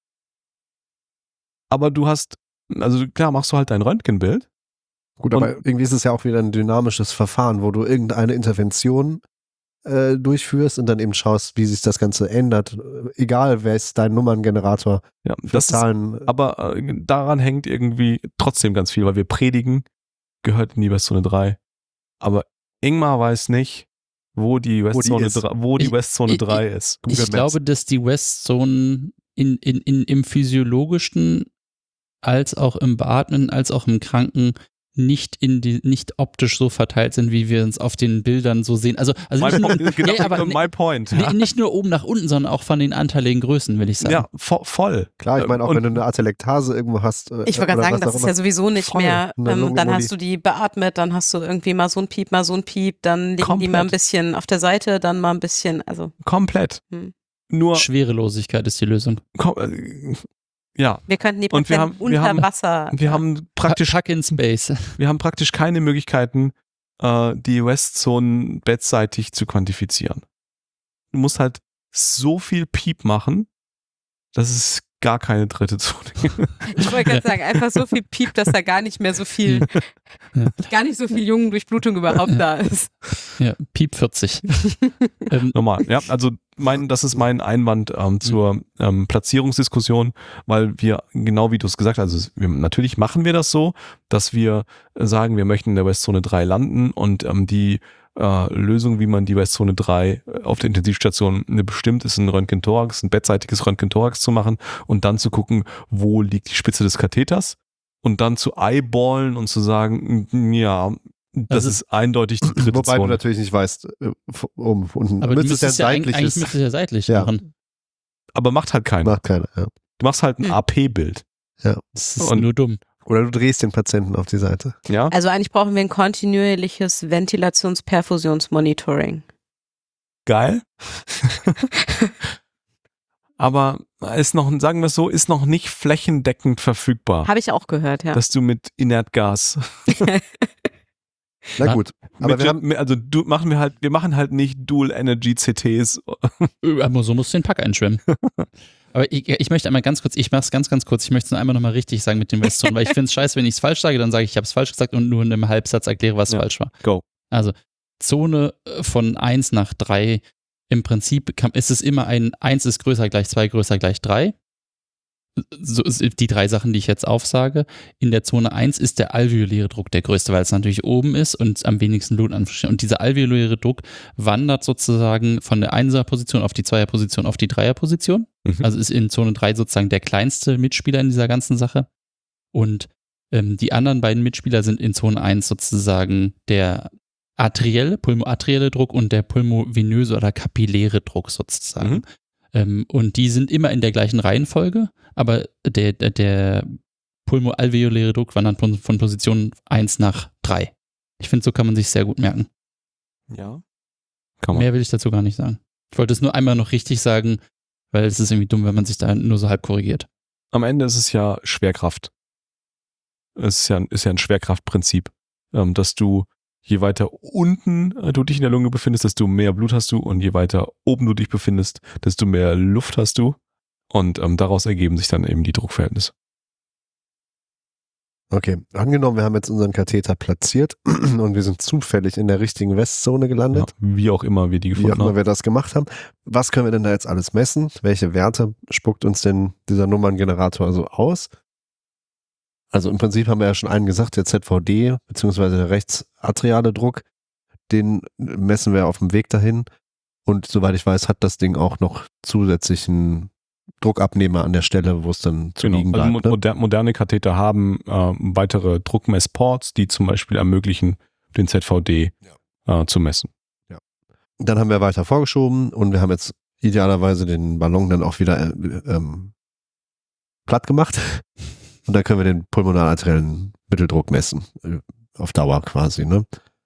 Aber du hast, also klar, machst du halt dein Röntgenbild. Gut, aber irgendwie ist es ja auch wieder ein dynamisches Verfahren, wo du irgendeine Intervention durchführst und dann eben schaust, wie sich das Ganze ändert. Egal, wer ist dein Nummerngenerator. Ja, Das Zahlen. aber daran hängt irgendwie trotzdem ganz viel, weil wir predigen, gehört in die Westzone 3. Aber Ingmar weiß nicht, wo die Westzone 3 ist. Ich glaube, dass die Westzonen im physiologischen als auch im Beatmen, als auch im Kranken nicht optisch so verteilt sind, wie wir uns auf den Bildern so sehen. Also my point. Nicht nur oben nach unten, sondern auch von den anteiligen Größen, will ich sagen. Ja, voll. Klar, ich meine, auch wenn du eine Atelektase irgendwo hast. Ich wollte gerade sagen, das ist ja sowieso nicht Voll. mehr, dann hast du die beatmet, dann hast du irgendwie mal so ein Piep, dann liegen die mal ein bisschen auf der Seite, dann mal ein bisschen, also. Komplett. Nur Schwerelosigkeit ist die Lösung. Ja. Wir könnten die Und wir Patienten haben unter Wasser. Wir haben praktisch Pack in Space. Wir haben praktisch keine Möglichkeiten, die Westzonen bettseitig zu quantifizieren. Du musst halt so viel Piep machen, dass es gar keine dritte Zone gibt. Ich wollte gerade sagen, einfach so viel Piep, dass da gar nicht mehr so viel, gar nicht so viel Jungendurchblutung überhaupt da ist. Ja, Piep 40. Normal, ja, also das ist mein Einwand zur Platzierungsdiskussion, weil wir, genau wie du es gesagt hast, also natürlich machen wir das so, dass wir sagen, wir möchten in der Westzone 3 landen und die Lösung, wie man die Westzone 3 auf der Intensivstation bestimmt, ist ein Röntgenthorax, ein bettseitiges Röntgenthorax zu machen und dann zu gucken, wo liegt die Spitze des Katheters und dann zu eyeballen und zu sagen, ja, das ist eindeutig die dritte Wobei Zone. du natürlich nicht weißt, unten. Aber du müsstest ja eigentlich müsstest du ja seitlich machen. Aber macht halt keiner. Macht keiner, ja. Du machst halt ein AP-Bild. Ja. Das ist nur dumm. Oder du drehst den Patienten auf die Seite. Ja? Also eigentlich brauchen wir ein kontinuierliches Ventilations-Perfusions-Monitoring. Geil. Aber ist noch, sagen wir es so, ist noch nicht flächendeckend verfügbar. Habe ich auch gehört, ja. Dass du mit Inertgas. Na gut. Aber wir machen halt nicht Dual Energy CTs. Aber so musst du den Pack einschwimmen. Aber ich möchte einmal ganz kurz, ich mache es ganz kurz, ich möchte es nur einmal nochmal richtig sagen mit dem Westzonen, weil ich finde es scheiße, wenn ich es falsch sage, dann sage ich habe es falsch gesagt und nur in einem Halbsatz erkläre, was falsch war. Go. Also Zone von 1 nach 3, im Prinzip ist es immer 1 ist größer gleich 2, größer gleich 3. So die 3 Sachen, die ich jetzt aufsage. In der Zone 1 ist der alveoläre Druck der größte, weil es natürlich oben ist und am wenigsten Blut anfällt. Und dieser alveoläre Druck wandert sozusagen von der 1er-Position auf die 2er-Position auf die 3er-Position. Also ist in Zone 3 sozusagen der kleinste Mitspieler in dieser ganzen Sache. Und die anderen beiden Mitspieler sind in Zone 1 sozusagen der pulmoarterielle Druck und der pulmovenöse oder kapilläre Druck sozusagen. Und die sind immer in der gleichen Reihenfolge, aber der pulmoalveoläre Druck wandert von Position 1 nach 3. Ich finde, so kann man sich sehr gut merken. Ja. Kann man. Mehr will ich dazu gar nicht sagen. Ich wollte es nur einmal noch richtig sagen, weil es ist irgendwie dumm, wenn man sich da nur so halb korrigiert. Am Ende ist es ja Schwerkraft. Es ist ja ein Schwerkraftprinzip, dass du, je weiter unten du dich in der Lunge befindest, desto mehr Blut hast du, und je weiter oben du dich befindest, desto mehr Luft hast du, und daraus ergeben sich dann eben die Druckverhältnisse. Okay, angenommen, wir haben jetzt unseren Katheter platziert und wir sind zufällig in der richtigen Westzone gelandet. Ja, wie auch immer wir die Wie auch gefunden immer haben. wir das gemacht haben. Was können wir denn da jetzt alles messen? Welche Werte spuckt uns denn dieser Nummerngenerator so aus? Also im Prinzip haben wir ja schon einen gesagt, der ZVD, beziehungsweise der rechtsatriale Druck, den messen wir auf dem Weg dahin. Und soweit ich weiß, hat das Ding auch noch zusätzlichen Druckabnehmer an der Stelle, wo es dann zu liegen Also bleibt. Ne? moderne Katheter haben weitere Druckmessports, die zum Beispiel ermöglichen, den ZVD zu messen. Dann haben wir weiter vorgeschoben und wir haben jetzt idealerweise den Ballon dann auch wieder platt gemacht. Und dann können wir den pulmonalarteriellen Mitteldruck messen. Auf Dauer quasi, ne?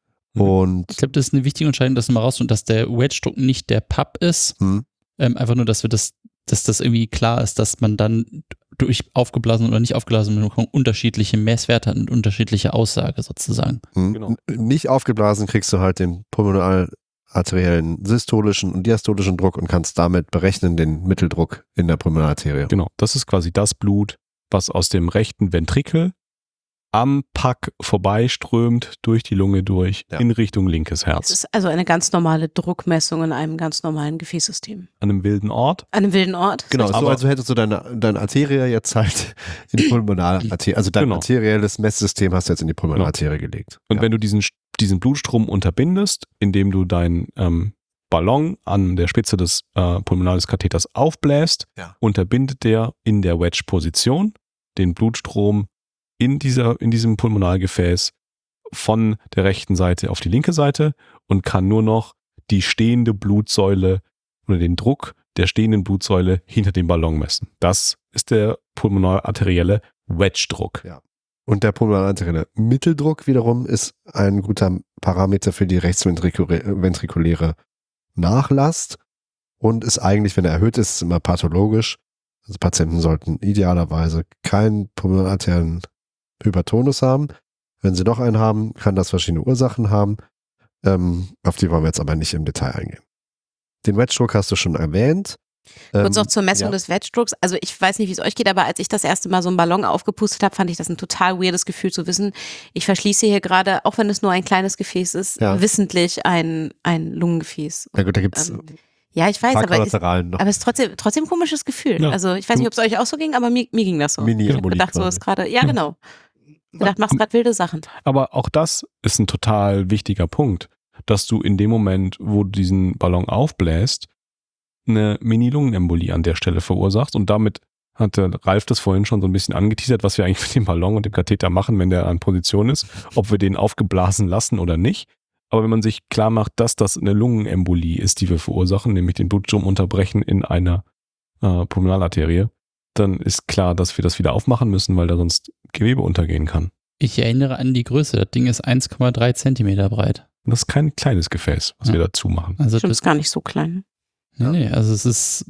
Und Ich glaube, das ist eine wichtige Entscheidung, dass du mal raus und dass der Wedge-Druck nicht der Pub ist. Einfach nur, dass das irgendwie klar ist, dass man dann durch aufgeblasen oder nicht aufgeblasen unterschiedliche Messwerte hat und unterschiedliche Aussage sozusagen. Genau. Nicht aufgeblasen kriegst du halt den pulmonalarteriellen systolischen und diastolischen Druck und kannst damit berechnen den Mitteldruck in der Pulmonalarterie. Genau, das ist quasi das Blut, was aus dem rechten Ventrikel am Pack vorbeiströmt, durch die Lunge durch, in Richtung linkes Es Herz. ist also eine ganz normale Druckmessung in einem ganz normalen Gefäßsystem. An einem wilden Ort. An einem wilden Ort. Genau, so Aber- also hättest du deine Arterie jetzt halt in die Pulmonalarterie, also dein Genau. arterielles Messsystem hast du jetzt in die Pulmonalarterie gelegt. Und wenn du diesen Blutstrom unterbindest, indem du deinen Ballon an der Spitze des pulmonales Katheters aufbläst, unterbindet der in der Wedge-Position den Blutstrom in diesem Pulmonalgefäß von der rechten Seite auf die linke Seite und kann nur noch die stehende Blutsäule oder den Druck der stehenden Blutsäule hinter dem Ballon messen. Das ist der pulmonalarterielle Wedge-Druck. Ja. Und der pulmonalarterielle Mitteldruck wiederum ist ein guter Parameter für die rechtsventrikuläre Nachlast und ist eigentlich, wenn er erhöht ist, immer pathologisch. Also Patienten sollten idealerweise keinen pulmonalarteriellen Hypertonus haben. Wenn sie doch einen haben, kann das verschiedene Ursachen haben. Auf die wollen wir jetzt aber nicht im Detail eingehen. Den Wedge-Druck hast du schon erwähnt. Kurz noch zur Messung ja. des Wedge-Drucks. Also ich weiß nicht, wie es euch geht, aber als ich das erste Mal so einen Ballon aufgepustet habe, fand ich das ein total weirdes Gefühl zu wissen, ich verschließe hier gerade, auch wenn es nur ein kleines Gefäß ist, wissentlich ein Lungengefäß. Na gut, da gibt es ja, ich weiß, aber es ist trotzdem ein komisches Gefühl. Ja. Also ich weiß nicht, ob es euch auch so ging, aber mir ging das so. Ich habe Mini-Embolie gedacht, so quasi. ist gerade, ja genau. Ich habe gedacht, machst gerade wilde Sachen. Aber auch das ist ein total wichtiger Punkt, dass du in dem Moment, wo du diesen Ballon aufbläst, eine Mini-Lungenembolie an der Stelle verursachst, und damit hatte Ralf das vorhin schon so ein bisschen angeteasert, was wir eigentlich mit dem Ballon und dem Katheter machen, wenn der an Position ist, ob wir den aufgeblasen lassen oder nicht. Aber wenn man sich klar macht, dass das eine Lungenembolie ist, die wir verursachen, nämlich den Blutstrom unterbrechen in einer Pulmonalarterie, dann ist klar, dass wir das wieder aufmachen müssen, weil da sonst Gewebe untergehen kann. Ich erinnere an die Größe. Das Ding ist 1,3 Zentimeter breit. Und das ist kein kleines Gefäß, was wir dazu machen. Also Stimmt, das ist gar nicht so klein. Nee, also es ist.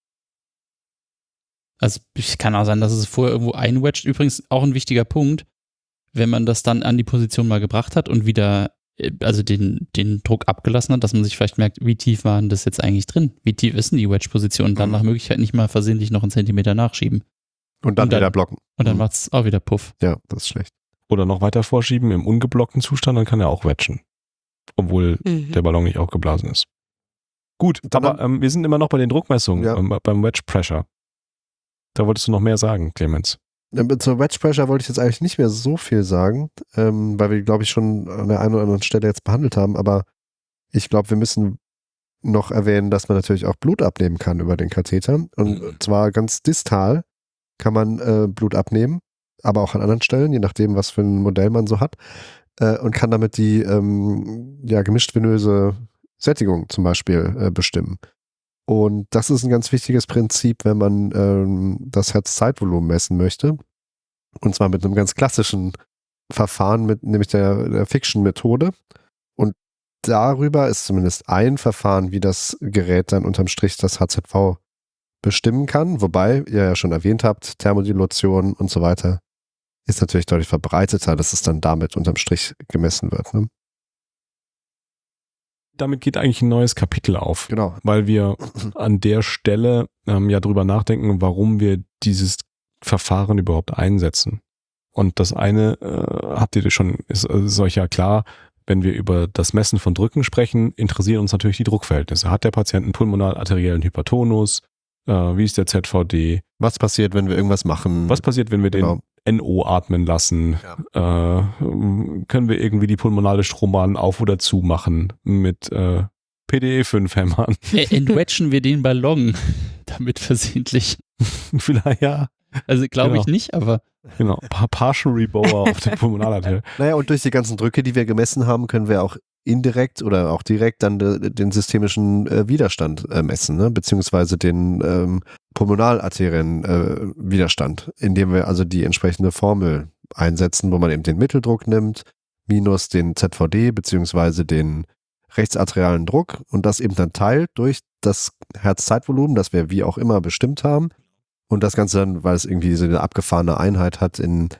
Also ich kann auch sagen, dass es vorher irgendwo einwedged. Übrigens auch ein wichtiger Punkt, wenn man das dann an die Position mal gebracht hat und wieder, also den Druck abgelassen hat, dass man sich vielleicht merkt, wie tief war denn das jetzt eigentlich drin? Wie tief ist denn die Wedge-Position? Und dann nach Möglichkeit nicht mal versehentlich noch einen Zentimeter nachschieben. Und dann wieder blocken. Und dann macht es auch wieder Puff. Ja, das ist schlecht. Oder noch weiter vorschieben im ungeblockten Zustand, dann kann er auch wedgen. Obwohl der Ballon nicht aufgeblasen ist. Gut, Dann aber wir sind immer noch bei den Druckmessungen, Ja. beim Wedge Pressure. Da wolltest du noch mehr sagen, Clemens. Zur Wedge Pressure wollte ich jetzt eigentlich nicht mehr so viel sagen, weil wir, glaube ich, schon an der einen oder anderen Stelle jetzt behandelt haben, aber ich glaube, wir müssen noch erwähnen, dass man natürlich auch Blut abnehmen kann über den Katheter, und zwar ganz distal kann man Blut abnehmen, aber auch an anderen Stellen, je nachdem, was für ein Modell man so hat, und kann damit die gemischt venöse Sättigung zum Beispiel bestimmen. Und das ist ein ganz wichtiges Prinzip, wenn man das Herz-Zeitvolumen messen möchte. Und zwar mit einem ganz klassischen Verfahren, nämlich der Fiction-Methode. Und darüber ist zumindest ein Verfahren, wie das Gerät dann unterm Strich das HZV bestimmen kann. Wobei, ihr ja schon erwähnt habt, Thermodilation und so weiter ist natürlich deutlich verbreiteter, dass es dann damit unterm Strich gemessen wird. Ne? Damit geht eigentlich ein neues Kapitel auf. Genau. Weil wir an der Stelle ja drüber nachdenken, warum wir dieses Verfahren überhaupt einsetzen. Und das eine, habt ihr schon, ist euch ja klar, wenn wir über das Messen von Drücken sprechen, interessieren uns natürlich die Druckverhältnisse. Hat der Patient einen pulmonar-arteriellen Hypertonus? Wie ist der ZVD? Was passiert, wenn wir irgendwas machen? Was passiert, wenn wir den NO atmen lassen? Ja. Können wir irgendwie die pulmonale Strombahn auf- oder zu machen mit PDE5-Hämmern? Entwedgen wir den Ballon damit versehentlich? Vielleicht, ja. Also glaube ich nicht, aber... Genau, Partial Rebower auf der Pulmonalarterie. Naja, und durch die ganzen Drücke, die wir gemessen haben, können wir auch indirekt oder auch direkt dann den systemischen Widerstand messen, ne? Beziehungsweise den pulmonalarterien Widerstand, indem wir also die entsprechende Formel einsetzen, wo man eben den Mitteldruck nimmt, minus den ZVD, beziehungsweise den rechtsarterialen Druck und das eben dann teilt durch das Herzzeitvolumen, das wir wie auch immer bestimmt haben. Und das Ganze dann, weil es irgendwie so eine abgefahrene Einheit hat, in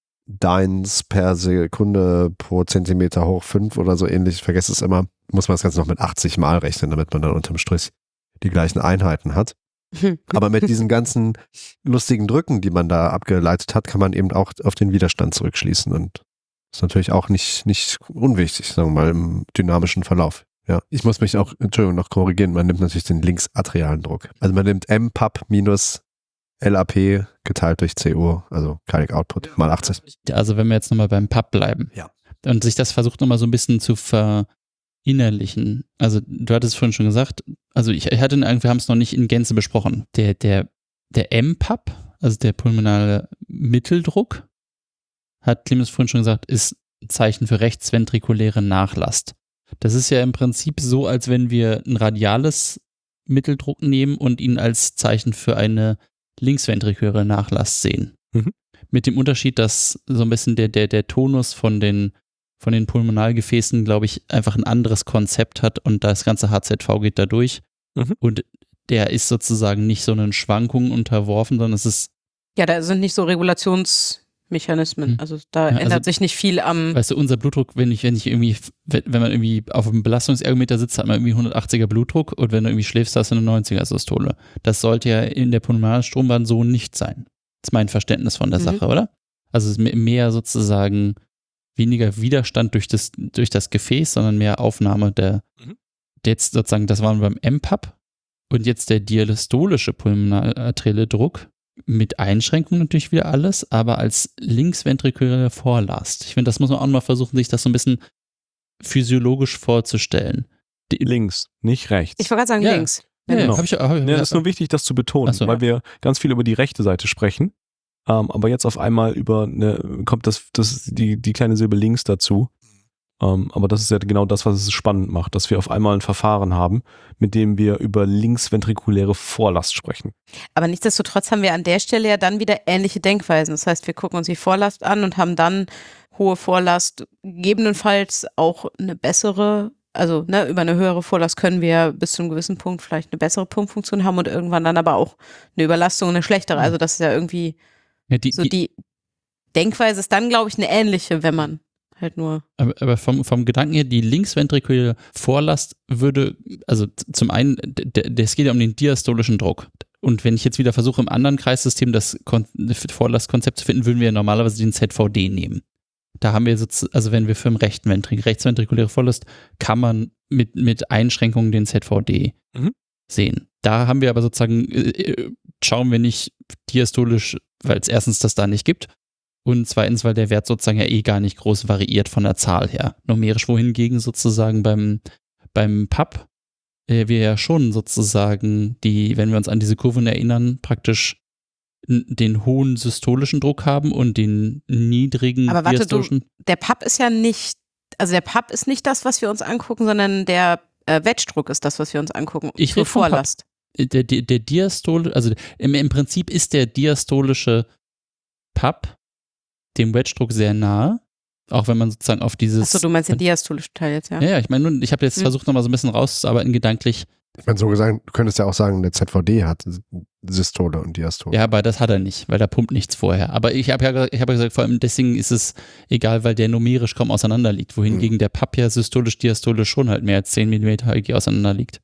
Dynes per Sekunde pro Zentimeter hoch 5 oder so ähnlich, ich vergesse es immer, muss man das Ganze noch mit 80 Mal rechnen, damit man dann unterm Strich die gleichen Einheiten hat. Aber mit diesen ganzen lustigen Drücken, die man da abgeleitet hat, kann man eben auch auf den Widerstand zurückschließen. Und das ist natürlich auch nicht unwichtig, sagen wir mal, im dynamischen Verlauf. Ja, ich muss mich auch, Entschuldigung, noch korrigieren, man nimmt natürlich den linksarterialen Druck. Also man nimmt MPAP minus LAP geteilt durch CO, also Cardiac Output, mal 80. Also wenn wir jetzt nochmal beim PAP bleiben und sich das versucht nochmal so ein bisschen zu verinnerlichen. Also du hattest vorhin schon gesagt, also wir haben es noch nicht in Gänze besprochen. Der MPAP, also der pulmonale Mitteldruck, hat Clemens vorhin schon gesagt, ist ein Zeichen für rechtsventrikuläre Nachlast. Das ist ja im Prinzip so, als wenn wir ein radiales Mitteldruck nehmen und ihn als Zeichen für eine linksventrikuläre Nachlass sehen. Mhm. Mit dem Unterschied, dass so ein bisschen der Tonus von den Pulmonalgefäßen, glaube ich, einfach ein anderes Konzept hat und das ganze HZV geht da durch. Mhm. Und der ist sozusagen nicht so einen Schwankungen unterworfen, sondern es ist... Ja, da sind nicht so Regulationsmechanismen. Also da ändert sich nicht viel am... Weißt du, unser Blutdruck, wenn man irgendwie auf einem Belastungsergometer sitzt, hat man irgendwie 180er Blutdruck und wenn du irgendwie schläfst, hast du eine 90er Systole. Das sollte ja in der pulmonalen Strombahn so nicht sein. Das ist mein Verständnis von der Sache, oder? Also es ist mehr sozusagen weniger Widerstand durch das Gefäß, sondern mehr Aufnahme jetzt sozusagen, das waren wir beim MPAP und jetzt der diastolische pulmonalarterielle Druck. Mit Einschränkungen natürlich wieder alles, aber als linksventrikuläre Vorlast. Ich finde, das muss man auch mal versuchen, sich das so ein bisschen physiologisch vorzustellen. Links, nicht rechts. Ich wollte gerade sagen links. Ja, genau. Das ist nur wichtig, das zu betonen, weil wir ganz viel über die rechte Seite sprechen, aber jetzt auf einmal kommt die kleine Silbe links dazu. Aber das ist ja genau das, was es spannend macht, dass wir auf einmal ein Verfahren haben, mit dem wir über linksventrikuläre Vorlast sprechen. Aber nichtsdestotrotz haben wir an der Stelle ja dann wieder ähnliche Denkweisen. Das heißt, wir gucken uns die Vorlast an und haben dann hohe Vorlast, gegebenenfalls auch eine bessere, also über eine höhere Vorlast können wir bis zu einem gewissen Punkt vielleicht eine bessere Pumpfunktion haben und irgendwann dann aber auch eine Überlastung, eine schlechtere. Also das ist ja irgendwie die Denkweise ist dann, glaube ich, eine ähnliche, wenn man halt nur. Aber vom Gedanken her, die linksventrikuläre Vorlast würde, also zum einen, es geht ja um den diastolischen Druck. Und wenn ich jetzt wieder versuche, im anderen Kreissystem das Vorlastkonzept zu finden, würden wir ja normalerweise den ZVD nehmen. Da haben wir also wenn wir für den rechtsventrikuläre Vorlast, kann man mit Einschränkungen den ZVD sehen. Da haben wir aber sozusagen, schauen wir nicht diastolisch, weil es erstens das da nicht gibt. Und zweitens, weil der Wert sozusagen ja gar nicht groß variiert von der Zahl her. Numerisch, wohingegen sozusagen beim PAP wir ja schon sozusagen wenn wir uns an diese Kurven erinnern, praktisch den hohen systolischen Druck haben und den niedrigen diastolischen. Der PAP ist ja nicht, also der PAP ist nicht das, was wir uns angucken, sondern der Wedge-Druck ist das, was wir uns angucken. Ich rede Vorlast. der Diastole, also im Prinzip ist der diastolische Pub dem Wedge-Druck sehr nahe, auch wenn man sozusagen auf dieses... Achso, du meinst den diastolischen Teil jetzt, ja? Ja, ich meine, ich habe jetzt versucht, nochmal so ein bisschen rauszuarbeiten gedanklich. Ich meine, so gesagt, du könntest ja auch sagen, der ZVD hat Systole und Diastole. Ja, aber das hat er nicht, weil da pumpt nichts vorher. Aber ich habe ja gesagt, vor allem deswegen ist es egal, weil der numerisch kaum auseinander liegt, wohingegen der Pub ja systolisch-diastolisch schon halt mehr als 10 mm EG auseinander liegt.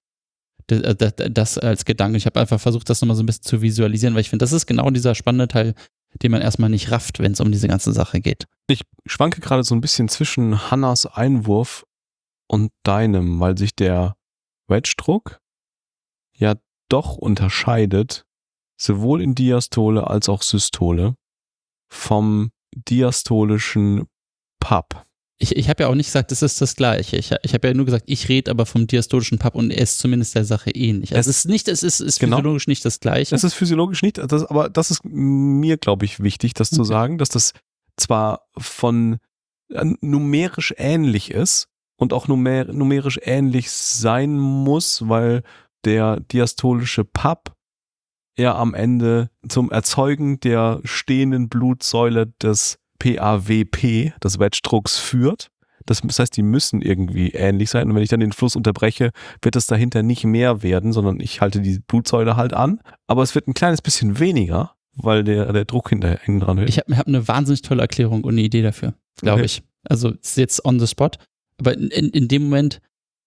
Das als Gedanke. Ich habe einfach versucht, das nochmal so ein bisschen zu visualisieren, weil ich finde, das ist genau dieser spannende Teil, den man erstmal nicht rafft, wenn es um diese ganze Sache geht. Ich schwanke gerade so ein bisschen zwischen Hannas Einwurf und deinem, weil sich der Wedge-Druck ja doch unterscheidet, sowohl in Diastole als auch Systole, vom diastolischen Pub. Ich habe ja auch nicht gesagt, es ist das Gleiche. Ich habe ja nur gesagt, ich rede aber vom diastolischen Pub und er ist zumindest der Sache ähnlich. Also es ist genau, physiologisch nicht das Gleiche. Es ist physiologisch nicht, aber das ist mir, glaube ich, wichtig, das zu sagen, dass das zwar von numerisch ähnlich ist und auch numerisch ähnlich sein muss, weil der diastolische Pub ja am Ende zum Erzeugen der stehenden Blutsäule des PAWP, des Wedge-Drucks, führt. Das heißt, die müssen irgendwie ähnlich sein. Und wenn ich dann den Fluss unterbreche, wird es dahinter nicht mehr werden, sondern ich halte die Blutsäule halt an. Aber es wird ein kleines bisschen weniger, weil der Druck hinterher eng dran wird. Ich hab eine wahnsinnig tolle Erklärung und eine Idee dafür, glaube ich. Also es ist jetzt on the spot. Aber in dem Moment,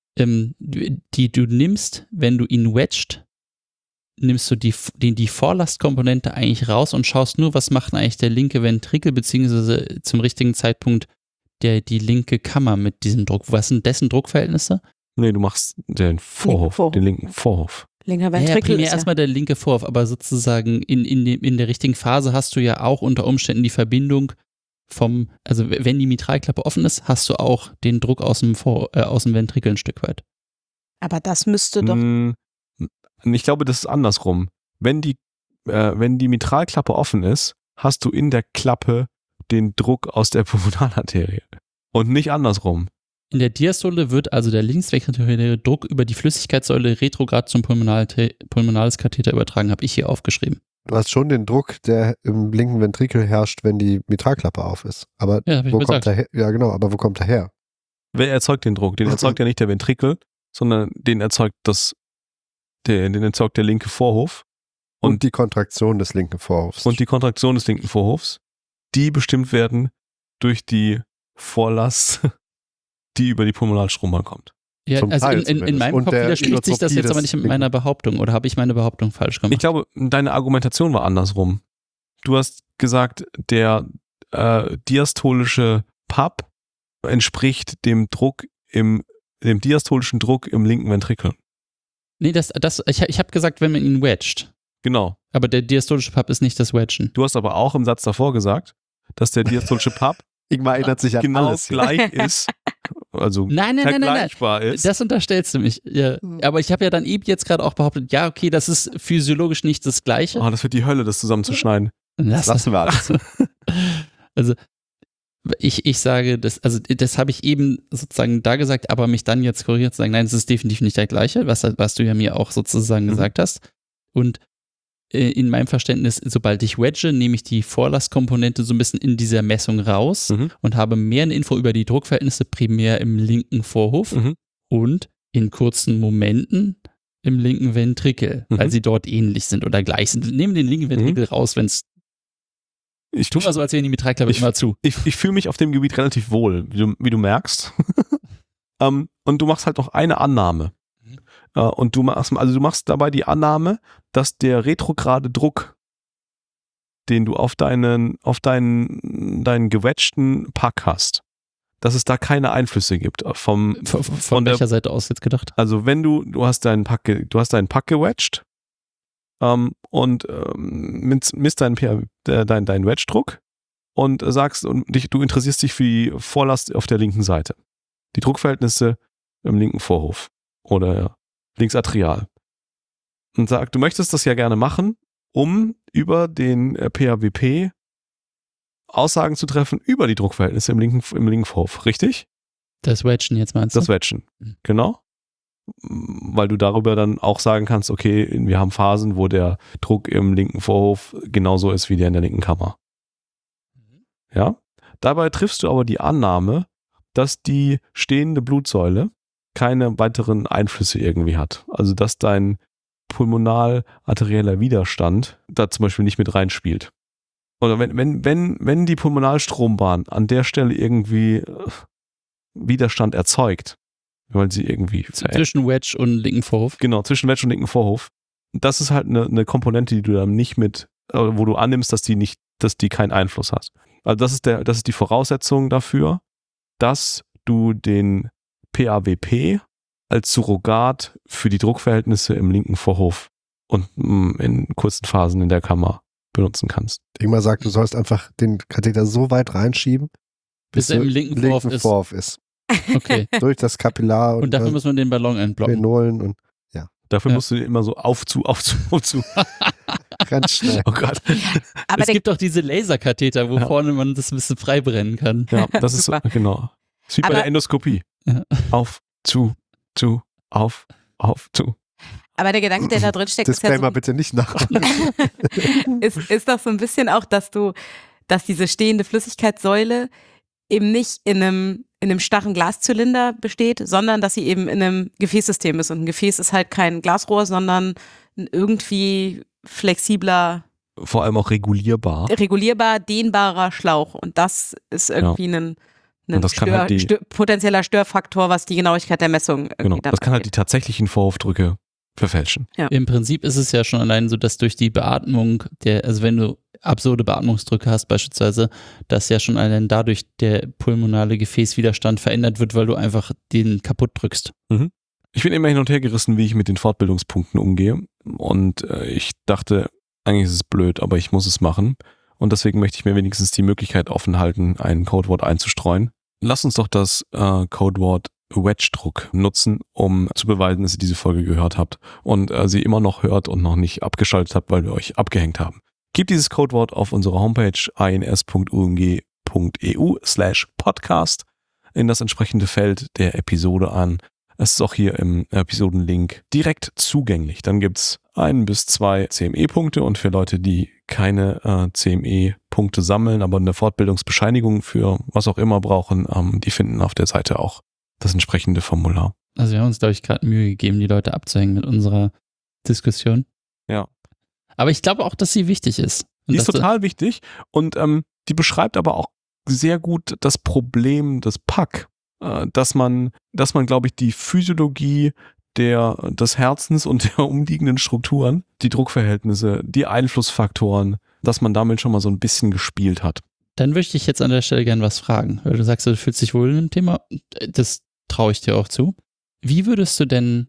die du nimmst, wenn du ihn wedged, nimmst du die Vorlastkomponente eigentlich raus und schaust nur, was macht eigentlich der linke Ventrikel, beziehungsweise zum richtigen Zeitpunkt die linke Kammer mit diesem Druck. Was sind dessen Druckverhältnisse? Nee, du machst den Vorhof, den linken Vorhof. Linker Ventrikel. Ja, primär erstmal der linke Vorhof, aber sozusagen in der richtigen Phase hast du ja auch unter Umständen die Verbindung also wenn die Mitralklappe offen ist, hast du auch den Druck aus dem Ventrikel ein Stück weit. Aber das müsste doch... Ich glaube, das ist andersrum. Wenn die Mitralklappe offen ist, hast du in der Klappe den Druck aus der Pulmonalarterie und nicht andersrum. In der Diastole wird also der linksventrikuläre Druck über die Flüssigkeitssäule retrograd zum pulmonales Katheter übertragen, habe ich hier aufgeschrieben. Du hast schon den Druck, der im linken Ventrikel herrscht, wenn die Mitralklappe auf ist. Aber ja, wo kommt der her? Ja, genau, aber wo kommt der her? Wer erzeugt den Druck? Den erzeugt ja nicht der Ventrikel, sondern den erzeugt der linke Vorhof. Und die Kontraktion des linken Vorhofs. Und die Kontraktion des linken Vorhofs, die bestimmt werden durch die Vorlast, die über die Pulmonalstrombahn kommt. Ja, also in meinem Kopf widerspricht sich das jetzt aber nicht mit meiner Behauptung. Oder habe ich meine Behauptung falsch gemacht? Ich glaube, deine Argumentation war andersrum. Du hast gesagt, der diastolische Pub entspricht dem diastolischen Druck im linken Ventrikel. Nee, ich habe gesagt, wenn man ihn wedgt. Genau. Aber der diastolische Pub ist nicht das Wedgen. Du hast aber auch im Satz davor gesagt, dass der diastolische Pub Ingmar erinnert sich an genau alles gleich ist, also vergleichbar ist. Das unterstellst du mich. Ja. Aber ich habe ja dann eben jetzt gerade auch behauptet, ja, okay, das ist physiologisch nicht das Gleiche. Oh, das wird die Hölle, das zusammenzuschneiden. Lassen wir alles. Also ich sage, das habe ich eben sozusagen da gesagt, aber mich dann jetzt korrigiert zu sagen, nein, es ist definitiv nicht der gleiche, was du ja mir auch sozusagen gesagt hast. Und in meinem Verständnis, sobald ich wedge, nehme ich die Vorlastkomponente so ein bisschen in dieser Messung raus und habe mehr eine Info über die Druckverhältnisse primär im linken Vorhof und in kurzen Momenten im linken Ventrikel, weil sie dort ähnlich sind oder gleich sind. Nehmen den linken Ventrikel raus, wenn es ich tue mal so, als wäre die Mitralklappe immer zu. Ich fühle mich auf dem Gebiet relativ wohl, wie du merkst. Und du machst halt noch eine Annahme. Und du machst dabei die Annahme, dass der retrograde Druck, den du auf deinen gewedgten Pack hast, dass es da keine Einflüsse gibt. Von welcher Seite aus jetzt gedacht? Also wenn du hast deinen Pack gewedgt und misst deinen Wedge-Druck und sagst, du interessierst dich für die Vorlast auf der linken Seite. Die Druckverhältnisse im linken Vorhof oder linksatrial. Und sagt, du möchtest das ja gerne machen, um über den PAWP Aussagen zu treffen über die Druckverhältnisse im linken Vorhof, richtig? Das Wedgen jetzt meinst du? Das Wedgen, genau. weil du darüber dann auch sagen kannst, okay, wir haben Phasen, wo der Druck im linken Vorhof genauso ist wie der in der linken Kammer. Ja? Dabei triffst du aber die Annahme, dass die stehende Blutsäule keine weiteren Einflüsse irgendwie hat. Also dass dein pulmonal-arterieller Widerstand da zum Beispiel nicht mit reinspielt. Oder wenn die Pulmonalstrombahn an der Stelle irgendwie Widerstand erzeugt, weil sie irgendwie zwischen Wedge und linken Vorhof. Genau, zwischen Wedge und linken Vorhof. Das ist halt eine Komponente, die du dann nicht mit, wo du annimmst, dass die keinen Einfluss hat. Also das ist die Voraussetzung dafür, dass du den PAWP als Surrogat für die Druckverhältnisse im linken Vorhof und in kurzen Phasen in der Kammer benutzen kannst. Ingmar sagt, du sollst einfach den Katheter so weit reinschieben, bis er im linken Vorhof ist. Okay. Durch das Kapillar und dafür muss man den Ballon entblocken. Venolen und ja. Dafür musst du den immer so auf zu. Ganz schnell. Oh Gott. Aber es gibt auch diese Laserkatheter, wo vorne man das ein bisschen frei brennen kann. Ja, das ist so, genau. Das ist wie bei der Endoskopie. Ja. Auf, zu, auf, zu. Aber der Gedanke, der da drin steckt, Disclaimer ist ja so, bitte nicht nachmachen. ist doch so ein bisschen auch, dass diese stehende Flüssigkeitssäule eben nicht in einem starren Glaszylinder besteht, sondern dass sie eben in einem Gefäßsystem ist. Und ein Gefäß ist halt kein Glasrohr, sondern ein irgendwie flexibler, vor allem auch regulierbar, dehnbarer Schlauch. Und das ist irgendwie ein das kann halt potenzieller Störfaktor, was die Genauigkeit der Messung irgendwie das kann halt die tatsächlichen Vorhofdrücke verfälschen. Ja. Im Prinzip ist es ja schon allein so, dass durch die Beatmung, also wenn du absurde Beatmungsdrücke hast beispielsweise, dass ja schon allein dadurch der pulmonale Gefäßwiderstand verändert wird, weil du einfach den kaputt drückst. Mhm. Ich bin immer hin und her gerissen, wie ich mit den Fortbildungspunkten umgehe und ich dachte, eigentlich ist es blöd, aber ich muss es machen und deswegen möchte ich mir wenigstens die Möglichkeit offen halten, ein Codewort einzustreuen. Lass uns doch das Codewort Wedge-Druck nutzen, um zu beweisen, dass ihr diese Folge gehört habt und sie immer noch hört und noch nicht abgeschaltet habt, weil wir euch abgehängt haben. Gebt dieses Codewort auf unserer Homepage ins.umg.eu/podcast in das entsprechende Feld der Episode an. Es ist auch hier im Episodenlink direkt zugänglich. Dann gibt's 1 bis 2 CME-Punkte und für Leute, die keine CME-Punkte sammeln, aber eine Fortbildungsbescheinigung für was auch immer brauchen, die finden auf der Seite auch das entsprechende Formular. Also wir haben uns, glaube ich, gerade Mühe gegeben, die Leute abzuhängen mit unserer Diskussion. Ja. Aber ich glaube auch, dass sie wichtig ist. Die ist total wichtig und die beschreibt aber auch sehr gut das Problem des PAC, dass man, glaube ich, die Physiologie des Herzens und der umliegenden Strukturen, die Druckverhältnisse, die Einflussfaktoren, dass man damit schon mal so ein bisschen gespielt hat. Dann würde ich dich jetzt an der Stelle gerne was fragen, weil du sagst, du fühlst dich wohl in dem Thema. Das traue ich dir auch zu. Wie würdest du denn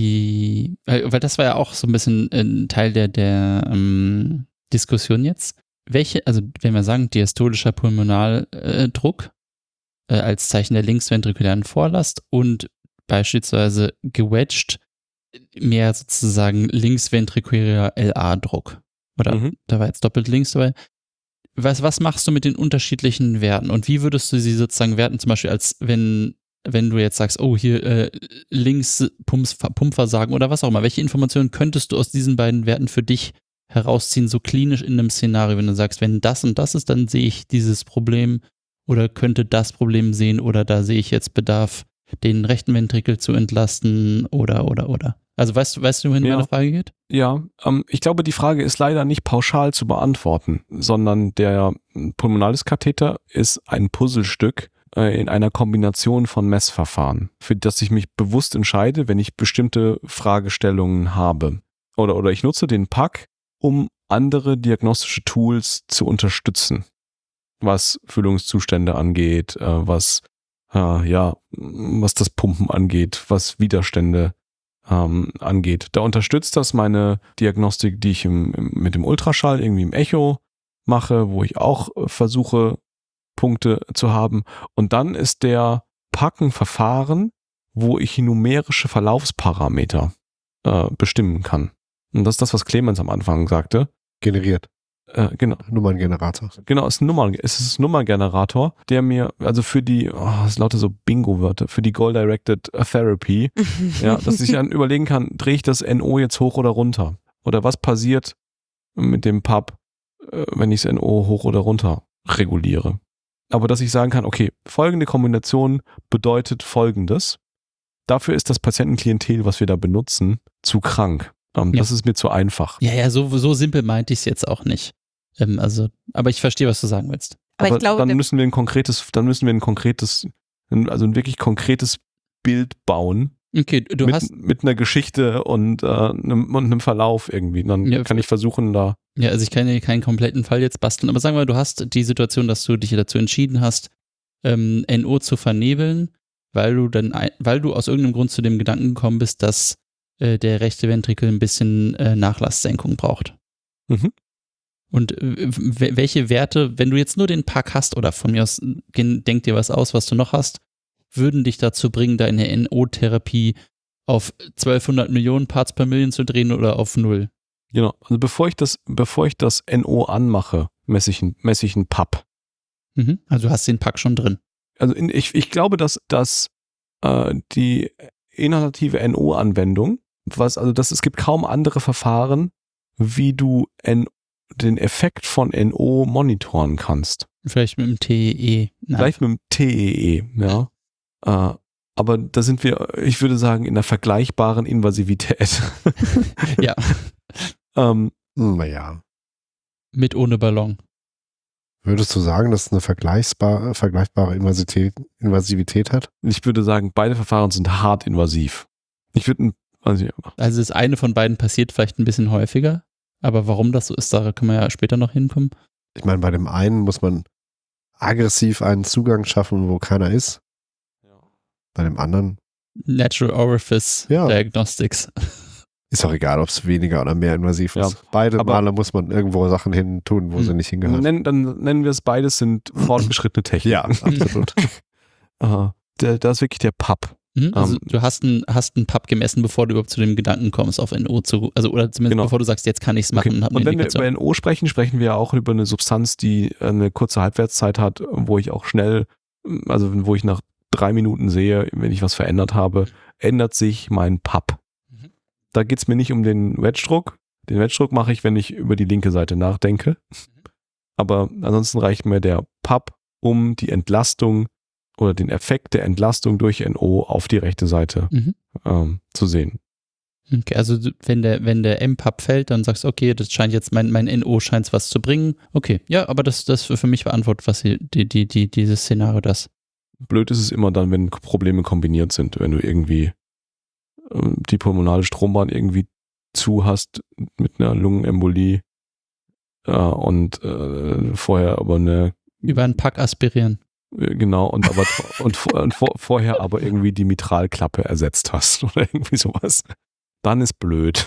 weil das war ja auch so ein bisschen ein Teil der Diskussion jetzt. Also wenn wir sagen, diastolischer Pulmonaldruck als Zeichen der linksventrikulären Vorlast und beispielsweise gewedged mehr sozusagen linksventrikulärer LA-Druck. Oder da war jetzt doppelt links dabei. Was machst du mit den unterschiedlichen Werten und wie würdest du sie sozusagen werten, zum Beispiel als wenn du jetzt sagst, oh hier links Pumpversagen oder was auch immer, welche Informationen könntest du aus diesen beiden Werten für dich herausziehen, so klinisch in einem Szenario, wenn du sagst, wenn das und das ist, dann sehe ich dieses Problem oder könnte das Problem sehen oder da sehe ich jetzt Bedarf, den rechten Ventrikel zu entlasten oder. Also weißt du, wohin meine Frage geht? Ja, ich glaube, die Frage ist leider nicht pauschal zu beantworten, sondern der Pulmonalis-Katheter ist ein Puzzlestück in einer Kombination von Messverfahren, für das ich mich bewusst entscheide, wenn ich bestimmte Fragestellungen habe. Oder ich nutze den PAC, um andere diagnostische Tools zu unterstützen, was Füllungszustände angeht, was das Pumpen angeht, was Widerstände angeht. Da unterstützt das meine Diagnostik, die ich mit dem Ultraschall irgendwie im Echo mache, wo ich auch versuche, Punkte zu haben. Und dann ist der PAC ein Verfahren, wo ich numerische Verlaufsparameter bestimmen kann. Und das ist das, was Clemens am Anfang sagte. Generiert. Genau. Nummerngenerator. Genau, es ist ein Nummerngenerator, der mir, also für die, es lautet so Bingo-Wörter, für die Goal-Directed Therapy, ja, dass ich dann überlegen kann, drehe ich das NO jetzt hoch oder runter? Oder was passiert mit dem Pub, wenn ich das NO hoch oder runter reguliere? Aber dass ich sagen kann, okay, folgende Kombination bedeutet Folgendes. Dafür ist das Patientenklientel, was wir da benutzen, zu krank. Das ist mir zu einfach. Ja, so simpel meinte ich es jetzt auch nicht. Aber ich verstehe, was du sagen willst. Aber ich glaube, dann müssen wir ein wirklich konkretes Bild bauen. Okay, du hast mit einer Geschichte und einem Verlauf irgendwie. Dann kann ich versuchen, da. Ja, also ich kann ja keinen kompletten Fall jetzt basteln, aber sagen wir, du hast die Situation, dass du dich dazu entschieden hast, NO zu vernebeln, weil du aus irgendeinem Grund zu dem Gedanken gekommen bist, dass der rechte Ventrikel ein bisschen Nachlasssenkung braucht. Mhm. Und welche Werte, wenn du jetzt nur den Pack hast oder von mir aus, denk dir was aus, was du noch hast, würden dich dazu bringen, deine NO-Therapie auf 1200 Millionen Parts per Million zu drehen oder auf 0? Genau. Also bevor ich das NO anmache, messe ich einen Pub. Mhm. Also du hast den Pack schon drin. Also ich glaube, dass die inhalative NO-Anwendung, es gibt kaum andere Verfahren, wie du den Effekt von NO monitoren kannst. Vielleicht mit dem TEE. Vielleicht mit dem TEE, ja. Aber da sind wir, ich würde sagen, in einer vergleichbaren Invasivität. Ja. Naja. Mit ohne Ballon. Würdest du sagen, dass es eine vergleichbare Invasivität hat? Ich würde sagen, beide Verfahren sind hart invasiv. Also das eine von beiden passiert vielleicht ein bisschen häufiger, aber warum das so ist, da können wir ja später noch hinkommen. Ich meine, bei dem einen muss man aggressiv einen Zugang schaffen, wo keiner ist. Bei dem anderen Natural Orifice Diagnostics. Ist auch egal, ob es weniger oder mehr invasiv ist. Beide Male muss man irgendwo Sachen hin tun, wo sie nicht hingehören. Dann nennen wir es, beides sind fortgeschrittene Techniken. Ja, absolut. Da ist wirklich der Pub. Also du hast einen Pub gemessen, bevor du überhaupt zu dem Gedanken kommst, auf NO oder zumindest bevor du sagst, jetzt kann ich es machen. Okay. Und wenn wir über NO sprechen wir auch über eine Substanz, die eine kurze Halbwertszeit hat, wo ich auch schnell, also wo ich nach 3 Minuten sehe, wenn ich was verändert habe, ändert sich mein Pub. Da geht es mir nicht um den Wedge-Druck. Den Wedge-Druck mache ich, wenn ich über die linke Seite nachdenke. Aber ansonsten reicht mir der Pub, um die Entlastung oder den Effekt der Entlastung durch NO auf die rechte Seite zu sehen. Okay, also wenn der M-Pub fällt, dann sagst du, okay, das scheint jetzt, mein NO scheint was zu bringen. Okay, ja, aber das für mich beantwortet, was dieses Szenario das. Blöd ist es immer dann, wenn Probleme kombiniert sind, wenn du irgendwie die pulmonale Strombahn irgendwie zu hast mit einer Lungenembolie und vorher aber über einen Pack aspirieren. Genau, und vorher aber irgendwie die Mitralklappe ersetzt hast oder irgendwie sowas. Dann ist blöd.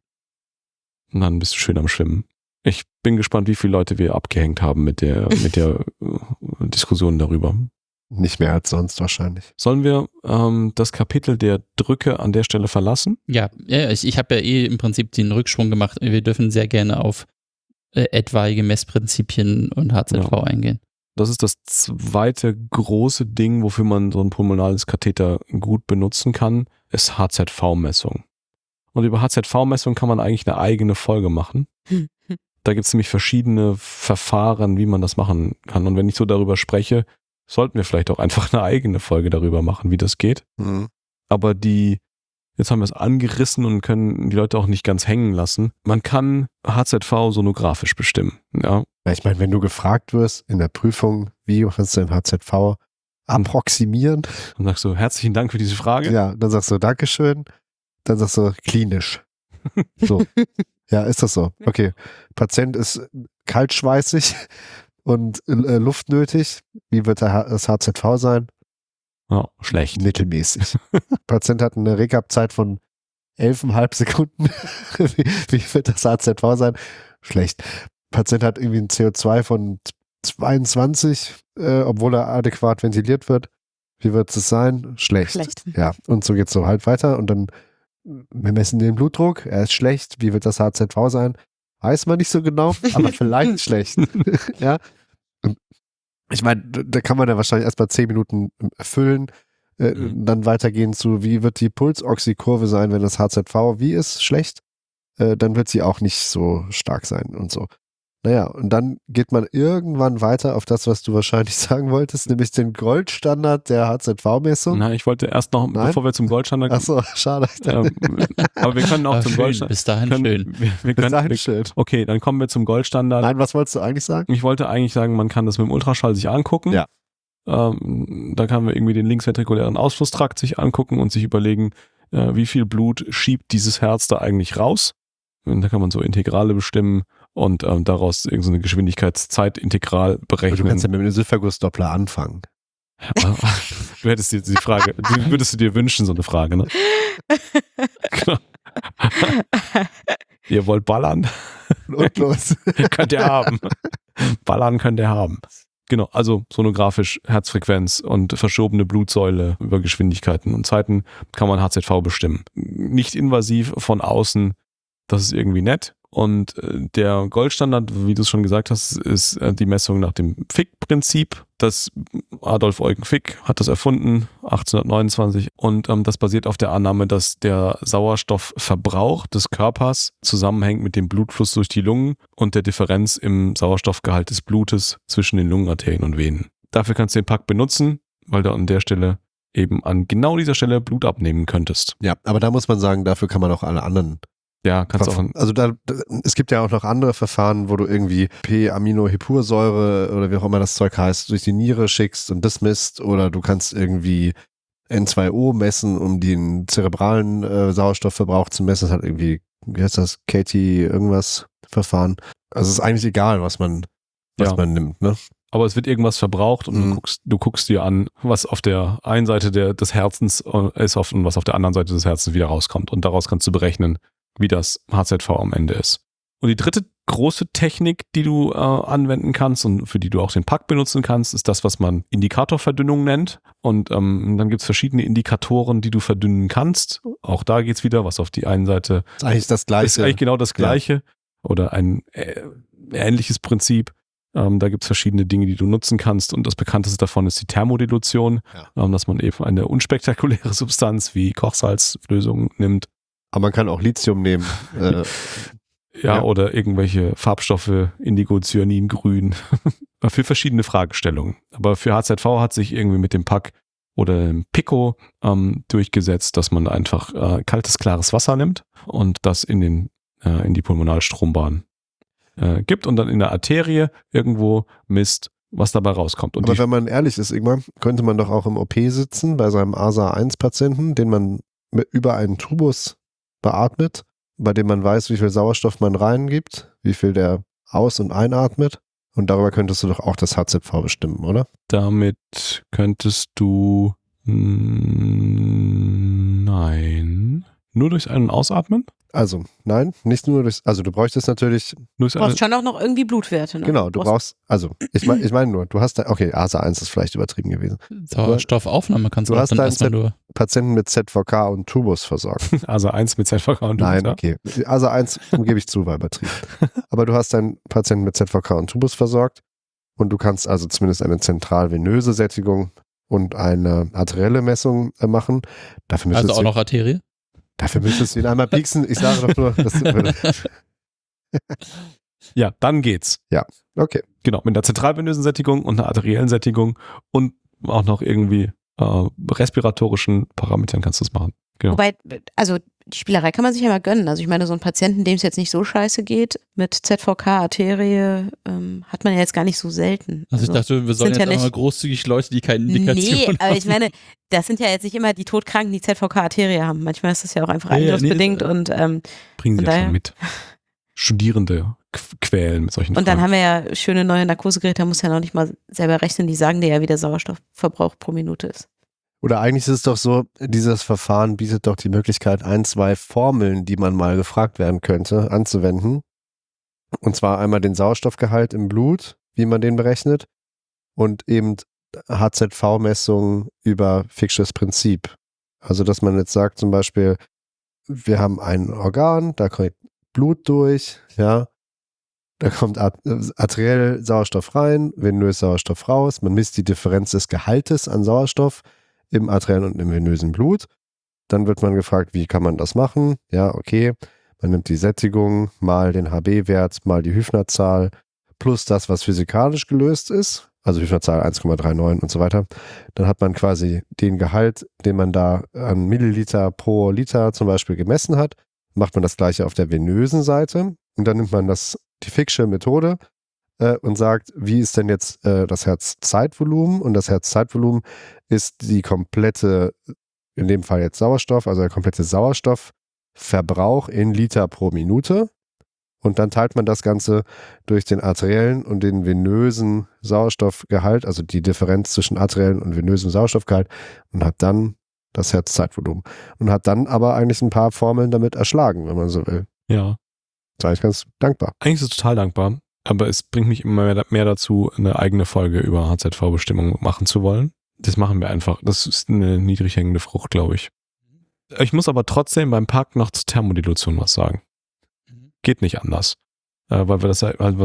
Und dann bist du schön am Schwimmen. Ich bin gespannt, wie viele Leute wir abgehängt haben mit der Diskussion darüber. Nicht mehr als sonst wahrscheinlich. Sollen wir das Kapitel der Drücke an der Stelle verlassen? Ja, ich habe ja im Prinzip den Rückschwung gemacht. Wir dürfen sehr gerne auf etwaige Messprinzipien und HZV eingehen. Das ist das zweite große Ding, wofür man so ein pulmonales Katheter gut benutzen kann, ist HZV-Messung. Und über HZV-Messung kann man eigentlich eine eigene Folge machen. Da gibt es nämlich verschiedene Verfahren, wie man das machen kann. Und wenn ich so darüber spreche, sollten wir vielleicht auch einfach eine eigene Folge darüber machen, wie das geht. Mhm. Aber jetzt haben wir es angerissen und können die Leute auch nicht ganz hängen lassen. Man kann HZV sonografisch bestimmen. Ja. Ich meine, wenn du gefragt wirst in der Prüfung, wie kannst du denn HZV approximieren? Dann sagst du, herzlichen Dank für diese Frage. Ja, dann sagst du, Dankeschön. Dann sagst du, klinisch. So. Ja, ist das so? Okay. Patient ist kaltschweißig und Luft nötig. Wie wird das HZV sein? Ja, schlecht. Mittelmäßig. Patient hat eine Recap-Zeit von 11,5 Sekunden. Wie wird das HZV sein? Schlecht. Patient hat irgendwie ein CO2 von 22, obwohl er adäquat ventiliert wird. Wie wird es sein? Schlecht. Ja, und so geht es so halt weiter. Und dann, wir messen den Blutdruck. Er ist schlecht. Wie wird das HZV sein? weiß man nicht so genau, aber vielleicht schlecht. Ja. Und ich meine, da kann man ja wahrscheinlich erstmal 10 Minuten füllen, dann weitergehen zu, wie wird die Pulsoxy-Kurve sein, wenn das HZV wie ist, schlecht, dann wird sie auch nicht so stark sein und so. Naja, und dann geht man irgendwann weiter auf das, was du wahrscheinlich sagen wolltest, nämlich den Goldstandard der HZV-Messung. Na, ich wollte erst noch, bevor wir zum Goldstandard Achso, schade. aber wir können auch zum Goldstandard. Bis dahin schön. Wir Bis dahin können, schön. okay, dann kommen wir zum Goldstandard. Nein, was wolltest du eigentlich sagen? Ich wollte eigentlich sagen, man kann das mit dem Ultraschall sich angucken. Ja. Da kann man irgendwie den linksventrikulären Ausflusstrakt sich angucken und sich überlegen, wie viel Blut schiebt dieses Herz da eigentlich raus. Und da kann man so Integrale bestimmen und daraus irgendeine Geschwindigkeitszeitintegral berechnen. Du kannst ja mit dem Syphagus-Doppler anfangen. Du hättest dir die Frage, würdest du dir wünschen, so eine Frage, ne? Genau. Ihr wollt ballern? Und los. Könnt ihr haben. Ballern könnt ihr haben. Genau, also sonografisch Herzfrequenz und verschobene Blutsäule über Geschwindigkeiten und Zeiten kann man HZV bestimmen. Nicht invasiv von außen, das ist irgendwie nett. Und der Goldstandard, wie du es schon gesagt hast, ist die Messung nach dem Fick-Prinzip. Das Adolf Eugen Fick hat das erfunden, 1829. Und das basiert auf der Annahme, dass der Sauerstoffverbrauch des Körpers zusammenhängt mit dem Blutfluss durch die Lungen und der Differenz im Sauerstoffgehalt des Blutes zwischen den Lungenarterien und Venen. Dafür kannst du den Pack benutzen, weil du an der Stelle eben an genau dieser Stelle Blut abnehmen könntest. Ja, aber da muss man sagen, dafür kann man auch alle anderen. Ja, kannst du auch. Also es gibt ja auch noch andere Verfahren, wo du irgendwie P-Aminohepursäure oder wie auch immer das Zeug heißt, durch die Niere schickst und das misst, oder du kannst irgendwie N2O messen, um den zerebralen Sauerstoffverbrauch zu messen. Das hat irgendwie, wie heißt das, Katie irgendwas Verfahren. Also es ist eigentlich egal, was man nimmt, ne? Aber es wird irgendwas verbraucht und du guckst dir an, was auf der einen Seite des Herzens ist und was auf der anderen Seite des Herzens wieder rauskommt. Und daraus kannst du berechnen, wie das HZV am Ende ist. Und die dritte große Technik, die du anwenden kannst und für die du auch den Pack benutzen kannst, ist das, was man Indikatorverdünnung nennt. Und dann gibt es verschiedene Indikatoren, die du verdünnen kannst. Auch da geht es wieder, was auf die einen Seite ist eigentlich das Gleiche. Ist eigentlich genau das Gleiche oder ein ähnliches Prinzip. Da gibt es verschiedene Dinge, die du nutzen kannst, und das bekannteste davon ist die Thermodilution, dass man eben eine unspektakuläre Substanz wie Kochsalzlösung nimmt. Aber man kann auch Lithium nehmen. Oder irgendwelche Farbstoffe, Indigo, Cyanin, Grün, für verschiedene Fragestellungen. Aber für HZV hat sich irgendwie mit dem Pack oder dem Pico durchgesetzt, dass man einfach kaltes, klares Wasser nimmt und das in die Pulmonalstrombahn gibt und dann in der Arterie irgendwo misst, was dabei rauskommt. Und aber wenn man ehrlich ist, Ingmar, könnte man doch auch im OP sitzen bei seinem ASA-1-Patienten, den man über einen Tubus beatmet, bei dem man weiß, wie viel Sauerstoff man reingibt, wie viel der aus- und einatmet. Und darüber könntest du doch auch das HZV bestimmen, oder? Damit könntest du nein. Nur durchs Ein- und Ausatmen? Also, nein, nicht nur durchs, also du bräuchtest natürlich. Du brauchst schon auch noch irgendwie Blutwerte, ne? Genau, du brauchst, also, ich meine nur, du hast da, okay, ASA-1 ist vielleicht übertrieben gewesen. Sauerstoffaufnahme kannst du auch hast dann erstmal nur. Patienten mit ZVK und Tubus versorgt. ASA-1 mit ZVK und Tubus. Nein, okay. ASA-1 gebe ich zu, war übertrieben. Aber du hast deinen Patienten mit ZVK und Tubus versorgt und du kannst also zumindest eine zentral-venöse Sättigung und eine arterielle Messung machen. Dafür Also auch noch Arterie? Dafür müsstest du ihn einmal pieksen. Ich sage doch nur, dass du Ja, dann geht's. Ja, okay. Genau, mit einer zentralvenösen Sättigung und einer arteriellen Sättigung und auch noch irgendwie respiratorischen Parametern kannst du es machen. Genau. Wobei, also die Spielerei kann man sich ja mal gönnen. Also ich meine, so einen Patienten, dem es jetzt nicht so scheiße geht, mit ZVK, Arterie, hat man ja jetzt gar nicht so selten. Also ich dachte, wir sollen jetzt ja auch mal großzügig Leute, die keine Indikation haben. Nee, aber ich meine, das sind ja jetzt nicht immer die Todkranken, die ZVK-Arterie haben. Manchmal ist das ja auch einfach eingriffsbedingt und bringen sie ja schon mit. Studierende quälen mit solchen Und dann Fragen. haben wir ja schöne neue Narkosegeräte, da muss ja noch nicht mal selber rechnen, die sagen dir ja, wie der Sauerstoffverbrauch pro Minute ist. Oder eigentlich ist es doch so, dieses Verfahren bietet doch die Möglichkeit, 1, 2 Formeln, die man mal gefragt werden könnte, anzuwenden. Und zwar einmal den Sauerstoffgehalt im Blut, wie man den berechnet, und eben HZV-Messungen über Fick'sches Prinzip. Also, dass man jetzt sagt, zum Beispiel, wir haben ein Organ, da kommt Blut durch, ja, Da kommt arteriell Sauerstoff rein, venös Sauerstoff raus. Man misst die Differenz des Gehaltes an Sauerstoff im arteriellen und im venösen Blut. Dann wird man gefragt, wie kann man das machen? Ja, okay. Man nimmt die Sättigung mal den HB-Wert mal die Hüfner-Zahl plus das, was physikalisch gelöst ist. Also Hüfner-Zahl 1,39 und so weiter. Dann hat man quasi den Gehalt, den man da an Milliliter pro Liter zum Beispiel gemessen hat. Macht man das gleiche auf der venösen Seite. Und dann nimmt man die Ficksche Methode und sagt, wie ist denn jetzt das Herzzeitvolumen? Und das Herzzeitvolumen ist die komplette, in dem Fall jetzt Sauerstoff, also der komplette Sauerstoffverbrauch in Liter pro Minute. Und dann teilt man das Ganze durch den arteriellen und den venösen Sauerstoffgehalt, also die Differenz zwischen arteriellen und venösem Sauerstoffgehalt, und hat dann das Herzzeitvolumen. Und hat dann aber eigentlich ein paar Formeln damit erschlagen, wenn man so will. Ja. Da bin ich ganz dankbar. Eigentlich ist es total dankbar, aber es bringt mich immer mehr dazu, eine eigene Folge über HZV-Bestimmung machen zu wollen. Das machen wir einfach. Das ist eine niedrig hängende Frucht, glaube ich. Ich muss aber trotzdem beim Park noch zur Thermodilution was sagen. Geht nicht anders. Weil das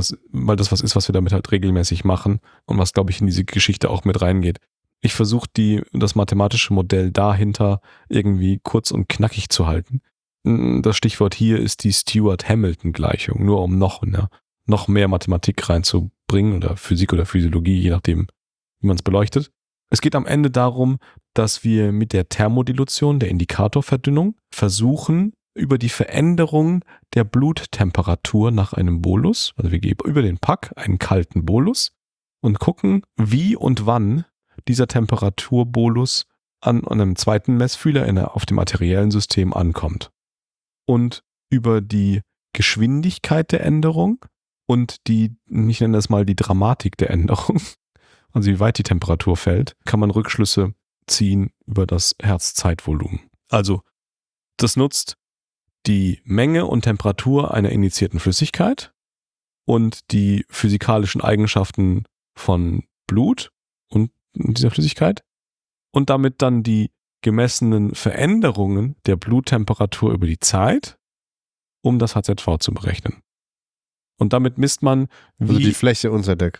was ist, was wir damit halt regelmäßig machen und was, glaube ich, in diese Geschichte auch mit reingeht. Ich versuche das mathematische Modell dahinter irgendwie kurz und knackig zu halten. Das Stichwort hier ist die Stewart-Hamilton-Gleichung, nur um noch mehr Mathematik reinzubringen oder Physik oder Physiologie, je nachdem, wie man es beleuchtet. Es geht am Ende darum, dass wir mit der Thermodilution, der Indikatorverdünnung, versuchen, über die Veränderung der Bluttemperatur nach einem Bolus, also wir geben über den Pack einen kalten Bolus und gucken, wie und wann dieser Temperaturbolus an einem zweiten Messfühler auf dem arteriellen System ankommt. Und über die Geschwindigkeit der Änderung und ich nenne das mal die Dramatik der Änderung, also wie weit die Temperatur fällt, kann man Rückschlüsse ziehen über das Herzzeitvolumen. Also das nutzt die Menge und Temperatur einer injizierten Flüssigkeit und die physikalischen Eigenschaften von Blut und dieser Flüssigkeit und damit dann die gemessenen Veränderungen der Bluttemperatur über die Zeit, um das HZV zu berechnen. Und damit misst man, Also die Fläche unter der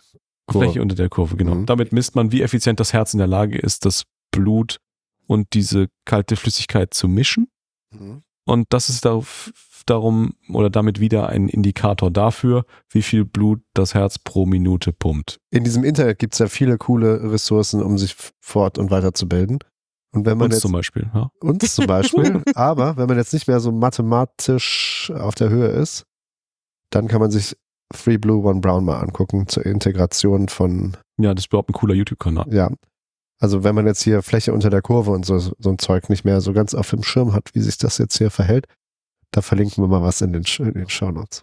Kurve, genau. Damit misst man, wie effizient das Herz in der Lage ist, das Blut und diese kalte Flüssigkeit zu mischen. Mhm. Und das ist damit wieder ein Indikator dafür, wie viel Blut das Herz pro Minute pumpt. In diesem Internet gibt es ja viele coole Ressourcen, um sich fort- und weiterzubilden. Und wenn man Uns jetzt, zum Beispiel. Ja. Uns zum Beispiel. Aber wenn man jetzt nicht mehr so mathematisch auf der Höhe ist, dann kann man sich Three Blue, One Brown mal angucken zur Integration von... Ja, das ist überhaupt ein cooler YouTube-Kanal. Ja. Also wenn man jetzt hier Fläche unter der Kurve und so ein Zeug nicht mehr so ganz auf dem Schirm hat, wie sich das jetzt hier verhält, da verlinken wir mal was in den Shownotes.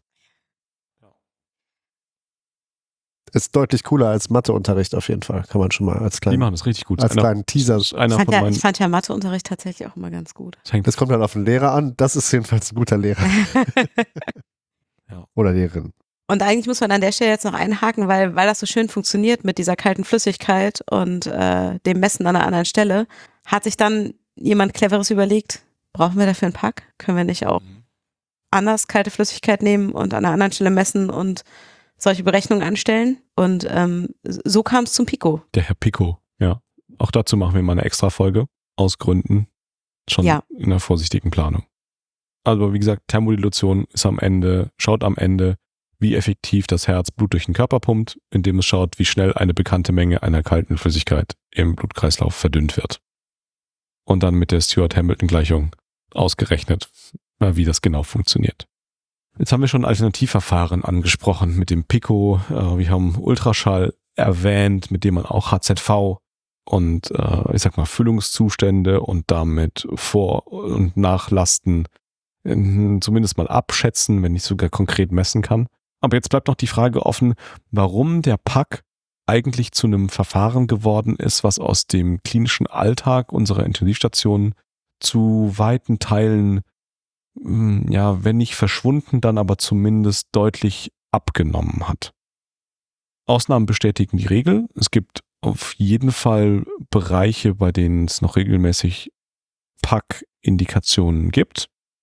Ist deutlich cooler als Matheunterricht auf jeden Fall. Kann man schon mal als Die machen das richtig gut. kleinen Teaser. Ich fand ja Matheunterricht tatsächlich auch immer ganz gut. Das kommt dann auf den Lehrer an. Das ist jedenfalls ein guter Lehrer. Ja. Oder Lehrerin. Und eigentlich muss man an der Stelle jetzt noch einhaken, weil das so schön funktioniert mit dieser kalten Flüssigkeit und dem Messen an einer anderen Stelle, hat sich dann jemand Cleveres überlegt, brauchen wir dafür einen Pack? Können wir nicht auch anders kalte Flüssigkeit nehmen und an einer anderen Stelle messen und solche Berechnungen anstellen? Und so kam es zum Pico. Der Herr Pico, ja. Auch dazu machen wir mal eine extra Folge aus Gründen schon in einer vorsichtigen Planung. Also wie gesagt, Thermodilution schaut am Ende, wie effektiv das Herz Blut durch den Körper pumpt, indem es schaut, wie schnell eine bekannte Menge einer kalten Flüssigkeit im Blutkreislauf verdünnt wird. Und dann mit der Stewart-Hamilton-Gleichung ausgerechnet, wie das genau funktioniert. Jetzt haben wir schon Alternativverfahren angesprochen mit dem Pico. Wir haben Ultraschall erwähnt, mit dem man auch HZV und Füllungszustände und damit Vor- und Nachlasten zumindest mal abschätzen, wenn nicht sogar konkret messen kann. Aber jetzt bleibt noch die Frage offen, warum der PAC eigentlich zu einem Verfahren geworden ist, was aus dem klinischen Alltag unserer Intensivstationen zu weiten Teilen, wenn nicht verschwunden, dann aber zumindest deutlich abgenommen hat. Ausnahmen bestätigen die Regel. Es gibt auf jeden Fall Bereiche, bei denen es noch regelmäßig PAC-Indikationen gibt.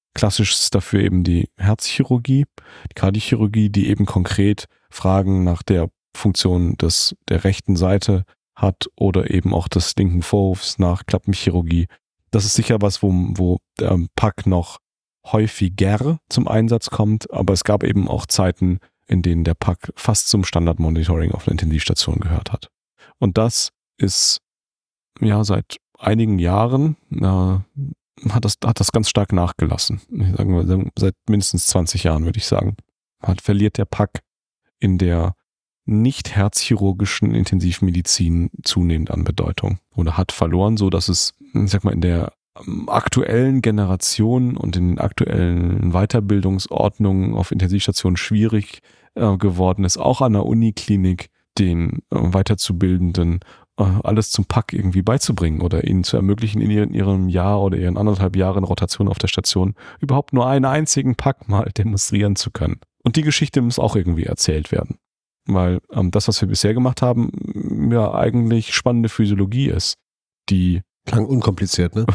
Klassisch ist dafür eben die Herzchirurgie, die Kardiochirurgie, die eben konkret Fragen nach der Funktion der rechten Seite hat oder eben auch des linken Vorhofs nach Klappenchirurgie. Das ist sicher was, wo der PAC noch häufiger zum Einsatz kommt, aber es gab eben auch Zeiten, in denen der PAC fast zum Standardmonitoring auf einer Intensivstation gehört hat. Und das ist ja seit einigen Jahren hat das ganz stark nachgelassen. Ich sage mal, seit mindestens 20 Jahren, würde ich sagen. Verliert der PAC in der nicht herzchirurgischen Intensivmedizin zunehmend an Bedeutung oder hat verloren, so dass es, ich sag mal, in der aktuellen Generation und in den aktuellen Weiterbildungsordnungen auf Intensivstationen schwierig geworden ist, auch an der Uniklinik den Weiterzubildenden alles zum PAC irgendwie beizubringen oder ihnen zu ermöglichen, in ihrem Jahr oder ihren 1,5 Jahren Rotation auf der Station überhaupt nur einen einzigen PAC mal demonstrieren zu können. Und die Geschichte muss auch irgendwie erzählt werden. Weil das, was wir bisher gemacht haben, ja eigentlich spannende Physiologie ist, die klang unkompliziert, ne?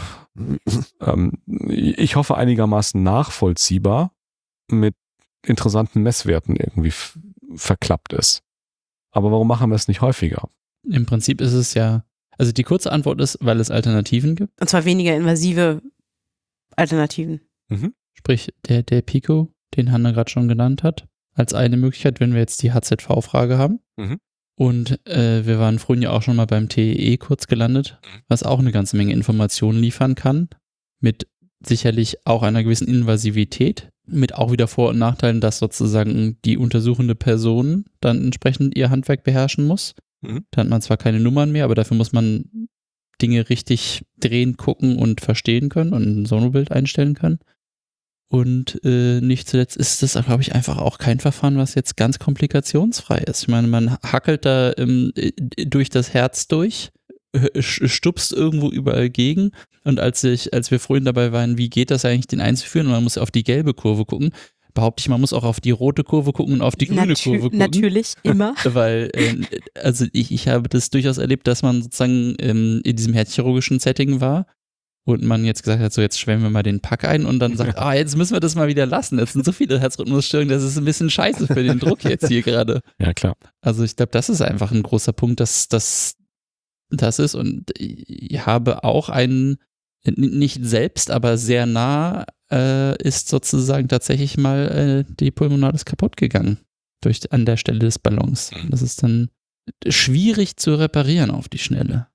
Ich hoffe einigermaßen nachvollziehbar mit interessanten Messwerten irgendwie verklappt ist. Aber warum machen wir es nicht häufiger? Im Prinzip ist es ja, also die kurze Antwort ist, weil es Alternativen gibt. Und zwar weniger invasive Alternativen. Sprich, der Pico, den Hanna gerade schon genannt hat, als eine Möglichkeit, wenn wir jetzt die HZV-Frage haben. Und wir waren vorhin ja auch schon mal beim TEE kurz gelandet, was auch eine ganze Menge Informationen liefern kann, mit sicherlich auch einer gewissen Invasivität, mit auch wieder Vor- und Nachteilen, dass sozusagen die untersuchende Person dann entsprechend ihr Handwerk beherrschen muss. Da hat man zwar keine Nummern mehr, aber dafür muss man Dinge richtig drehen, gucken und verstehen können und ein Sonobild einstellen können. Und nicht zuletzt ist das, glaube ich, einfach auch kein Verfahren, was jetzt ganz komplikationsfrei ist. Ich meine, man hackelt da durch das Herz durch, stupst irgendwo überall gegen. Und als wir vorhin dabei waren, wie geht das eigentlich, den einzuführen, und man muss auf die gelbe Kurve gucken, behaupte ich, man muss auch auf die rote Kurve gucken und auf die grüne Kurve gucken. Natürlich, immer. Weil, also ich habe das durchaus erlebt, dass man sozusagen in diesem herzchirurgischen Setting war und man jetzt gesagt hat, so jetzt schwemmen wir mal den PAC ein und dann sagt, jetzt müssen wir das mal wieder lassen. Jetzt sind so viele Herzrhythmusstörungen, das ist ein bisschen scheiße für den Druck jetzt hier gerade. Ja, klar. Also ich glaube, das ist einfach ein großer Punkt, dass das ist, und ich habe auch einen, nicht selbst, aber sehr nah ist sozusagen tatsächlich mal die Pulmonalis kaputt gegangen an der Stelle des Ballons. Das ist dann schwierig zu reparieren auf die Schnelle.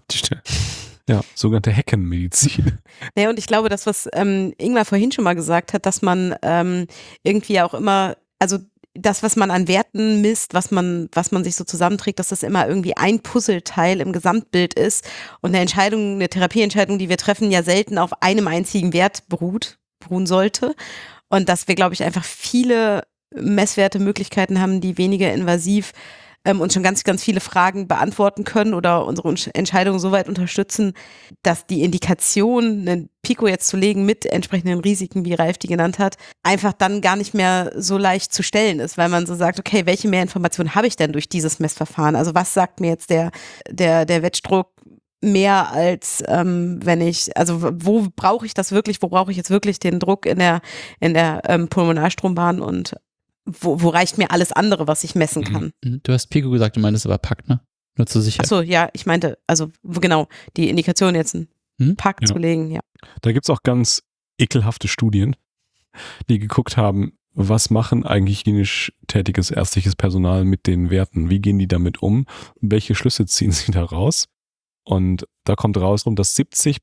Ja, sogenannte Heckenmedizin. Ja, und ich glaube, das, was Ingmar vorhin schon mal gesagt hat, dass man irgendwie auch immer, also das, was man an Werten misst, was man sich so zusammenträgt, dass das immer irgendwie ein Puzzleteil im Gesamtbild ist und eine Therapieentscheidung, die wir treffen, ja selten auf einem einzigen Wert beruhen sollte. Und dass wir, glaube ich, einfach viele Messwerte, Möglichkeiten haben, die weniger invasiv und schon ganz, ganz viele Fragen beantworten können oder unsere Entscheidung so weit unterstützen, dass die Indikation, einen Pico jetzt zu legen mit entsprechenden Risiken, wie Ralf die genannt hat, einfach dann gar nicht mehr so leicht zu stellen ist, weil man so sagt, okay, welche mehr Informationen habe ich denn durch dieses Messverfahren? Also was sagt mir jetzt der Wedge-Druck mehr als wenn ich, also wo brauche ich das wirklich, wo brauche ich jetzt wirklich den Druck in der Pulmonarstrombahn und wo reicht mir alles andere, was ich messen kann. Du hast Pico gesagt, du meintest aber PAC, ne? Nur zur Sicherheit. Achso, ja, ich meinte, also genau, die Indikation jetzt einen PAC zu legen, ja. Da gibt es auch ganz ekelhafte Studien, die geguckt haben, was machen eigentlich klinisch tätiges ärztliches Personal mit den Werten? Wie gehen die damit um? Welche Schlüsse ziehen sie da raus? Und da kommt raus, dass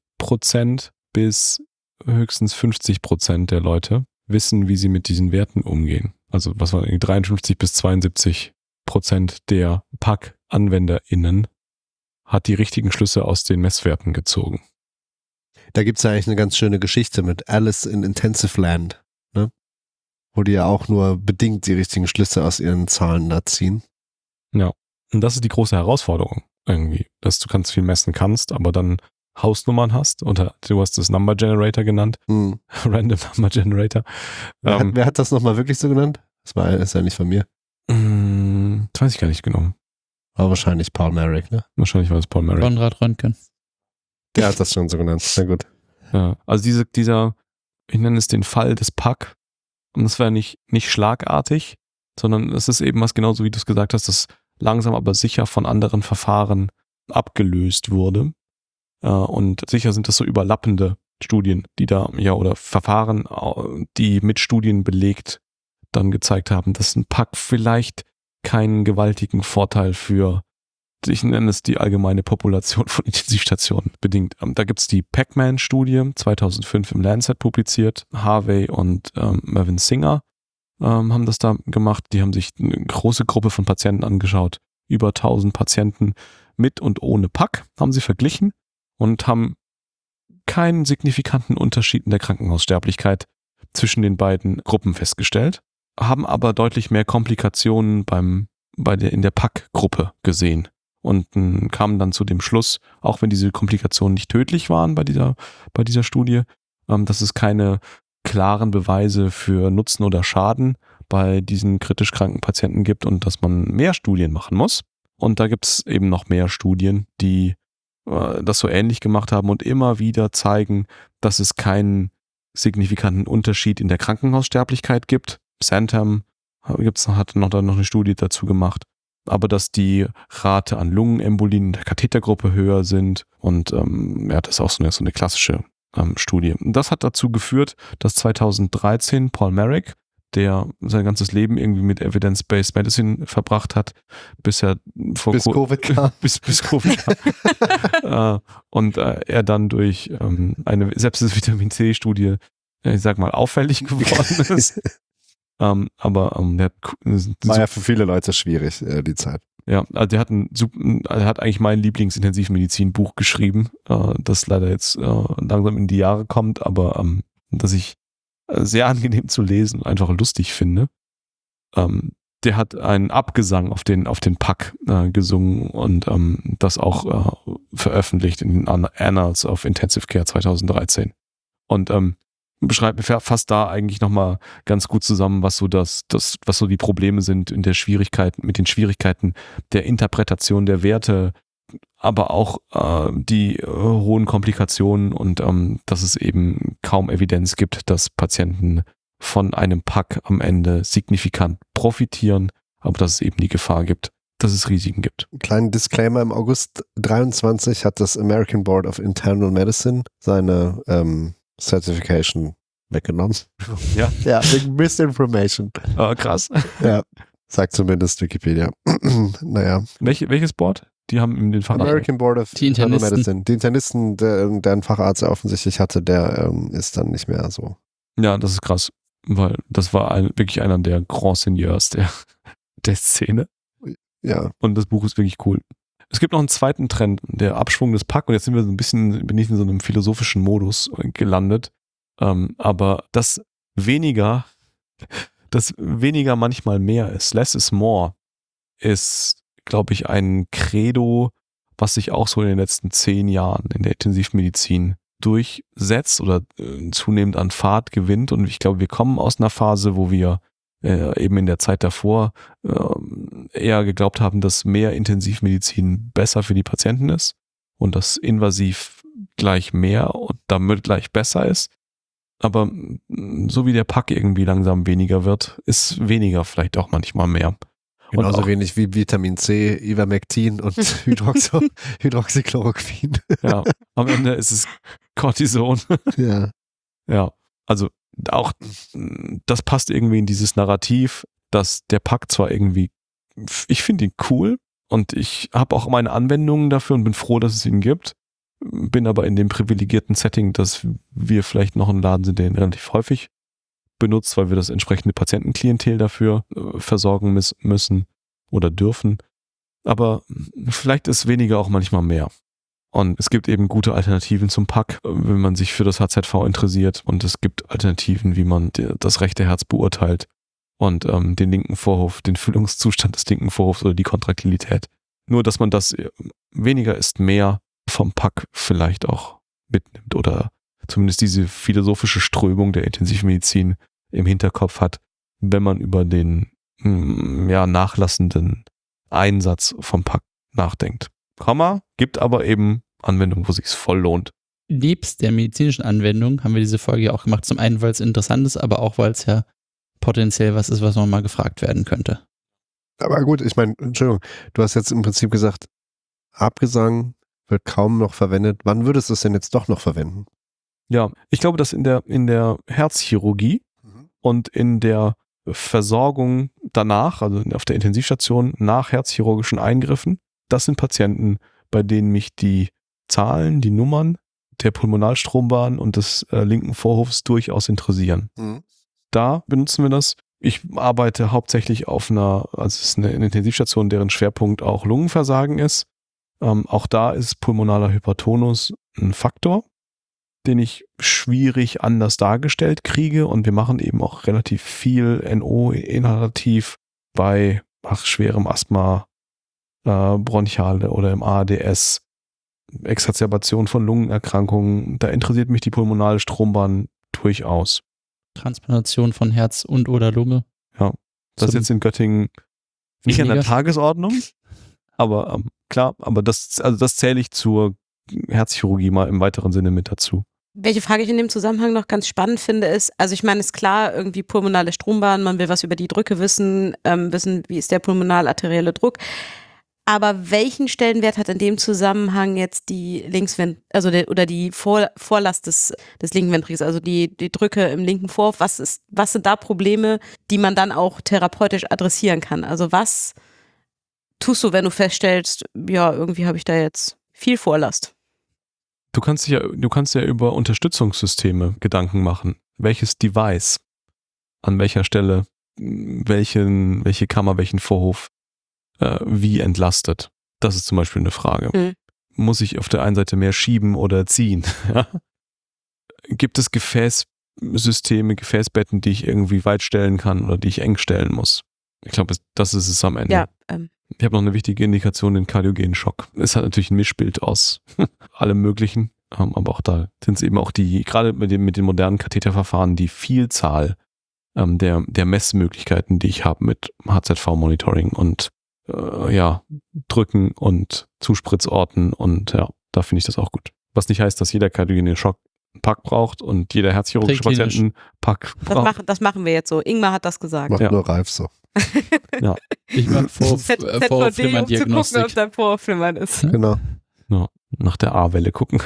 70% bis höchstens 50% der Leute wissen, wie sie mit diesen Werten umgehen. Also was war 53 bis 72% der PAC-AnwenderInnen hat die richtigen Schlüsse aus den Messwerten gezogen. Da gibt es ja eigentlich eine ganz schöne Geschichte mit Alice in Intensive Land, ne? Wo die ja auch nur bedingt die richtigen Schlüsse aus ihren Zahlen da ziehen. Ja, und das ist die große Herausforderung irgendwie, dass du ganz viel messen kannst, aber dann Hausnummern hast, und du hast das Number Generator genannt, Random Number Generator. Wer hat das nochmal wirklich so genannt? Das ist ja nicht von mir. Das weiß ich gar nicht genau. War wahrscheinlich Paul Merrick, ne? Wahrscheinlich war es Paul Merrick. Konrad Röntgen. Der hat das schon so genannt. Na gut. Ja, also dieser ich nenne es den Fall des PAC. Und das war nicht schlagartig, sondern es ist eben was, genauso wie du es gesagt hast, das langsam aber sicher von anderen Verfahren abgelöst wurde. Und sicher sind das so überlappende Studien, die da, oder Verfahren, die mit Studien belegt dann gezeigt haben, dass ein PAC vielleicht keinen gewaltigen Vorteil für, ich nenne es die allgemeine Population von Intensivstationen bedingt. Da gibt es die Pac-Man-Studie, 2005 im Lancet publiziert. Harvey und Mervyn Singer haben das da gemacht. Die haben sich eine große Gruppe von Patienten angeschaut. Über 1000 Patienten mit und ohne PAC haben sie verglichen und haben keinen signifikanten Unterschied in der Krankenhaussterblichkeit zwischen den beiden Gruppen festgestellt, haben aber deutlich mehr Komplikationen in der PAC-Gruppe gesehen und kamen dann zu dem Schluss, auch wenn diese Komplikationen nicht tödlich waren bei dieser Studie, dass es keine klaren Beweise für Nutzen oder Schaden bei diesen kritisch kranken Patienten gibt und dass man mehr Studien machen muss. Und da gibt es eben noch mehr Studien, die das so ähnlich gemacht haben und immer wieder zeigen, dass es keinen signifikanten Unterschied in der Krankenhaussterblichkeit gibt. Santam hat noch eine Studie dazu gemacht, aber dass die Rate an Lungenembolien in der Kathetergruppe höher sind und das ist auch so eine klassische Studie. Und das hat dazu geführt, dass 2013 Paul Marik, der sein ganzes Leben irgendwie mit Evidence-Based Medicine verbracht hat, bis Covid kam. bis Covid kam. Und er dann durch eine Sepsis-Vitamin-C-Studie, ich sag mal, auffällig geworden ist. Aber war ja für viele Leute schwierig, die Zeit. Ja, also er hat eigentlich mein Lieblingsintensivmedizin-Buch geschrieben, das leider jetzt langsam in die Jahre kommt, aber das ich sehr angenehm zu lesen und einfach lustig finde. Der hat einen Abgesang auf den PAC gesungen und das auch veröffentlicht in den Annals of Intensive Care 2013. Und fasst da eigentlich nochmal ganz gut zusammen, was so was so die Probleme sind mit den Schwierigkeiten der Interpretation der Werte, aber auch die hohen Komplikationen und dass es eben kaum Evidenz gibt, dass Patienten von einem PAC am Ende signifikant profitieren, aber dass es eben die Gefahr gibt, dass es Risiken gibt. Kleinen Disclaimer, im August 23 hat das American Board of Internal Medicine seine Certification weggenommen. Ja? Ja, wegen Misinformation. Krass. Ja, sagt zumindest Wikipedia. Naja. Welches Board? Die haben in den Facharzt. American Board of Internal Medicine. Die Internisten, der ein Facharzt offensichtlich hatte, der ist dann nicht mehr so. Ja, das ist krass, weil das war wirklich einer der Grand Seigneurs der Szene. Ja. Und das Buch ist wirklich cool. Es gibt noch einen zweiten Trend, der Abschwung des PAC, und jetzt sind wir bin ich in so einem philosophischen Modus gelandet. Aber dass weniger manchmal mehr ist, less is more, ist, glaube ich, ein Credo, was sich auch so in den letzten 10 Jahren in der Intensivmedizin durchsetzt oder zunehmend an Fahrt gewinnt. Und ich glaube, wir kommen aus einer Phase, wo wir eben in der Zeit davor eher geglaubt haben, dass mehr Intensivmedizin besser für die Patienten ist und dass invasiv gleich mehr und damit gleich besser ist. Aber so wie der PAC irgendwie langsam weniger wird, ist weniger vielleicht auch manchmal mehr. Genauso wenig wie Vitamin C, Ivermectin und Hydroxychloroquin. Ja, am Ende ist es Cortison. Ja. Ja, also auch das passt irgendwie in dieses Narrativ, dass der PAC zwar irgendwie, ich finde ihn cool und ich habe auch meine Anwendungen dafür und bin froh, dass es ihn gibt, bin aber in dem privilegierten Setting, dass wir vielleicht noch ein Laden sind, der ihn relativ häufig benutzt, weil wir das entsprechende Patientenklientel dafür versorgen müssen oder dürfen. Aber vielleicht ist weniger auch manchmal mehr. Und es gibt eben gute Alternativen zum PAC, wenn man sich für das HZV interessiert. Und es gibt Alternativen, wie man das rechte Herz beurteilt und den linken Vorhof, den Füllungszustand des linken Vorhofs oder die Kontraktilität. Nur, dass man das weniger ist mehr vom PAC vielleicht auch mitnimmt oder zumindest diese philosophische Strömung der Intensivmedizin im Hinterkopf hat, wenn man über den nachlassenden Einsatz vom PAC nachdenkt. Gibt aber eben Anwendungen, wo es sich voll lohnt, nebst der medizinischen Anwendung haben wir diese Folge ja auch gemacht. Zum einen, weil es interessant ist, aber auch, weil es ja potenziell was ist, was nochmal gefragt werden könnte. Aber gut, ich meine, Entschuldigung, du hast jetzt im Prinzip gesagt, Abgesang wird kaum noch verwendet. Wann würdest du es denn jetzt doch noch verwenden? Ja, ich glaube, dass in der Herzchirurgie und in der Versorgung danach, also auf der Intensivstation nach herzchirurgischen Eingriffen, das sind Patienten, bei denen mich die Zahlen, die Nummern der Pulmonalstrombahn und des linken Vorhofs durchaus interessieren. Da benutzen wir das. Ich arbeite hauptsächlich also es ist eine Intensivstation, deren Schwerpunkt auch Lungenversagen ist. Auch da ist pulmonaler Hypertonus ein Faktor, den ich schwierig anders dargestellt kriege, und wir machen eben auch relativ viel NO inhalativ bei schwerem Asthma, Bronchiale oder im ARDS, Exazerbation von Lungenerkrankungen. Da interessiert mich die pulmonale Strombahn durchaus. Transplantation von Herz und oder Lunge. Ja, das ist jetzt in Göttingen nicht an der Tagesordnung, aber klar, aber das zähle ich zur Herzchirurgie mal im weiteren Sinne mit dazu. Welche Frage ich in dem Zusammenhang noch ganz spannend finde, ist, also ich meine, ist klar, irgendwie pulmonale Strombahn, man will was über die Drücke wissen, wie ist der pulmonal-arterielle Druck. Aber welchen Stellenwert hat in dem Zusammenhang jetzt die oder die Vorlast des linken Ventrikels, also die Drücke im linken Vorhof? Was sind da Probleme, die man dann auch therapeutisch adressieren kann? Also was tust du, wenn du feststellst, ja, irgendwie habe ich da jetzt viel Vorlast? Du kannst ja über Unterstützungssysteme Gedanken machen. Welches Device, an welcher Stelle, welche Kammer, welchen Vorhof, wie entlastet. Das ist zum Beispiel eine Frage. Muss ich auf der einen Seite mehr schieben oder ziehen? Gibt es Gefäßsysteme, Gefäßbetten, die ich irgendwie weit stellen kann oder die ich eng stellen muss? Ich glaube, das ist es am Ende. Ja, ich habe noch eine wichtige Indikation, den kardiogenen Schock. Es hat natürlich ein Mischbild aus allem Möglichen, aber auch da sind es eben auch gerade mit den modernen Katheterverfahren, die Vielzahl der Messmöglichkeiten, die ich habe mit HZV-Monitoring und Drücken und Zuspritzorten, und ja, da finde ich das auch gut. Was nicht heißt, dass jeder kardiogene Schock einen Pack braucht und jeder herzchirurgische Patient einen Pack braucht. Das machen wir jetzt so. Ingmar hat das gesagt. Macht nur Ralf so. Ja. Ich mache Vorflimmern-Diagnostik. Um zu gucken, ob dein Vorflimmern ist. Genau. Ja, nach der A-Welle gucken.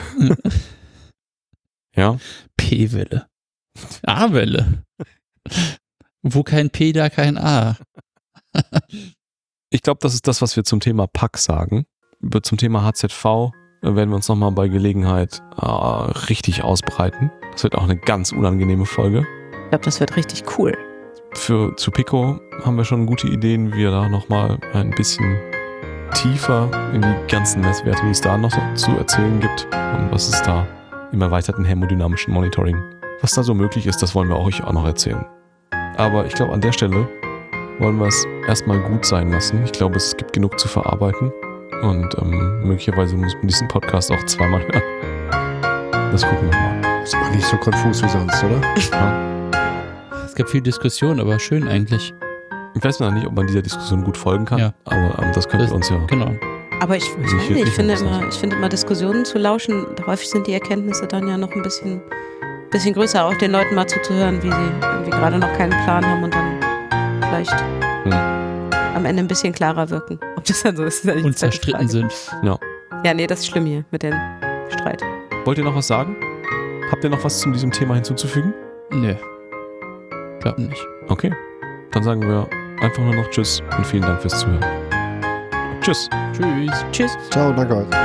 Ja. P-Welle. A-Welle. Wo kein P, da kein A. Ich glaube, das ist das, was wir zum Thema Pack sagen. Zum Thema HZV werden wir uns nochmal bei Gelegenheit richtig ausbreiten. Das wird auch eine ganz unangenehme Folge. Ich glaube, das wird richtig cool. Zu Pico haben wir schon gute Ideen, wie wir da nochmal ein bisschen tiefer in die ganzen Messwerte, die es da noch so zu erzählen gibt, und was es da im erweiterten hämodynamischen Monitoring, was da so möglich ist, das wollen wir euch auch noch erzählen. Aber ich glaube, an der Stelle wollen wir es erstmal gut sein lassen. Ich glaube, es gibt genug zu verarbeiten, und möglicherweise muss man diesen Podcast auch zweimal hören. Das gucken wir mal. Ist aber nicht so konfus wie sonst, oder? Ja. Es gibt viel Diskussion, aber schön eigentlich. Ich weiß noch nicht, ob man dieser Diskussion gut folgen kann, ja. Aber das können wir uns ja... Genau. Aber ich finde immer Diskussionen zu lauschen, häufig sind die Erkenntnisse dann ja noch ein bisschen größer, auch den Leuten mal zuzuhören, wie sie irgendwie gerade noch keinen Plan haben und dann vielleicht am Ende ein bisschen klarer wirken. Ob das dann so ist, ist ja und zerstritten sind. Ja. Ja, nee, das ist schlimm hier mit dem Streit. Wollt ihr noch was sagen? Habt ihr noch was zu diesem Thema hinzuzufügen? Nö. Glaub nicht. Okay. Dann sagen wir einfach nur noch Tschüss und vielen Dank fürs Zuhören. Tschüss. Tschüss. Tschüss. Ciao, danke euch.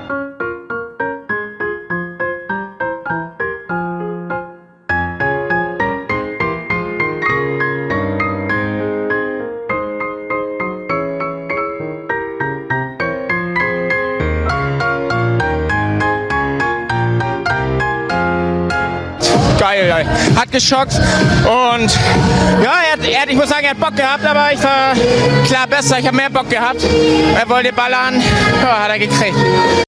Geil, hat geschockt, und ja, ich muss sagen, er hat Bock gehabt, aber ich war klar besser, ich habe mehr Bock gehabt. Er wollte ballern, ja, hat er gekriegt.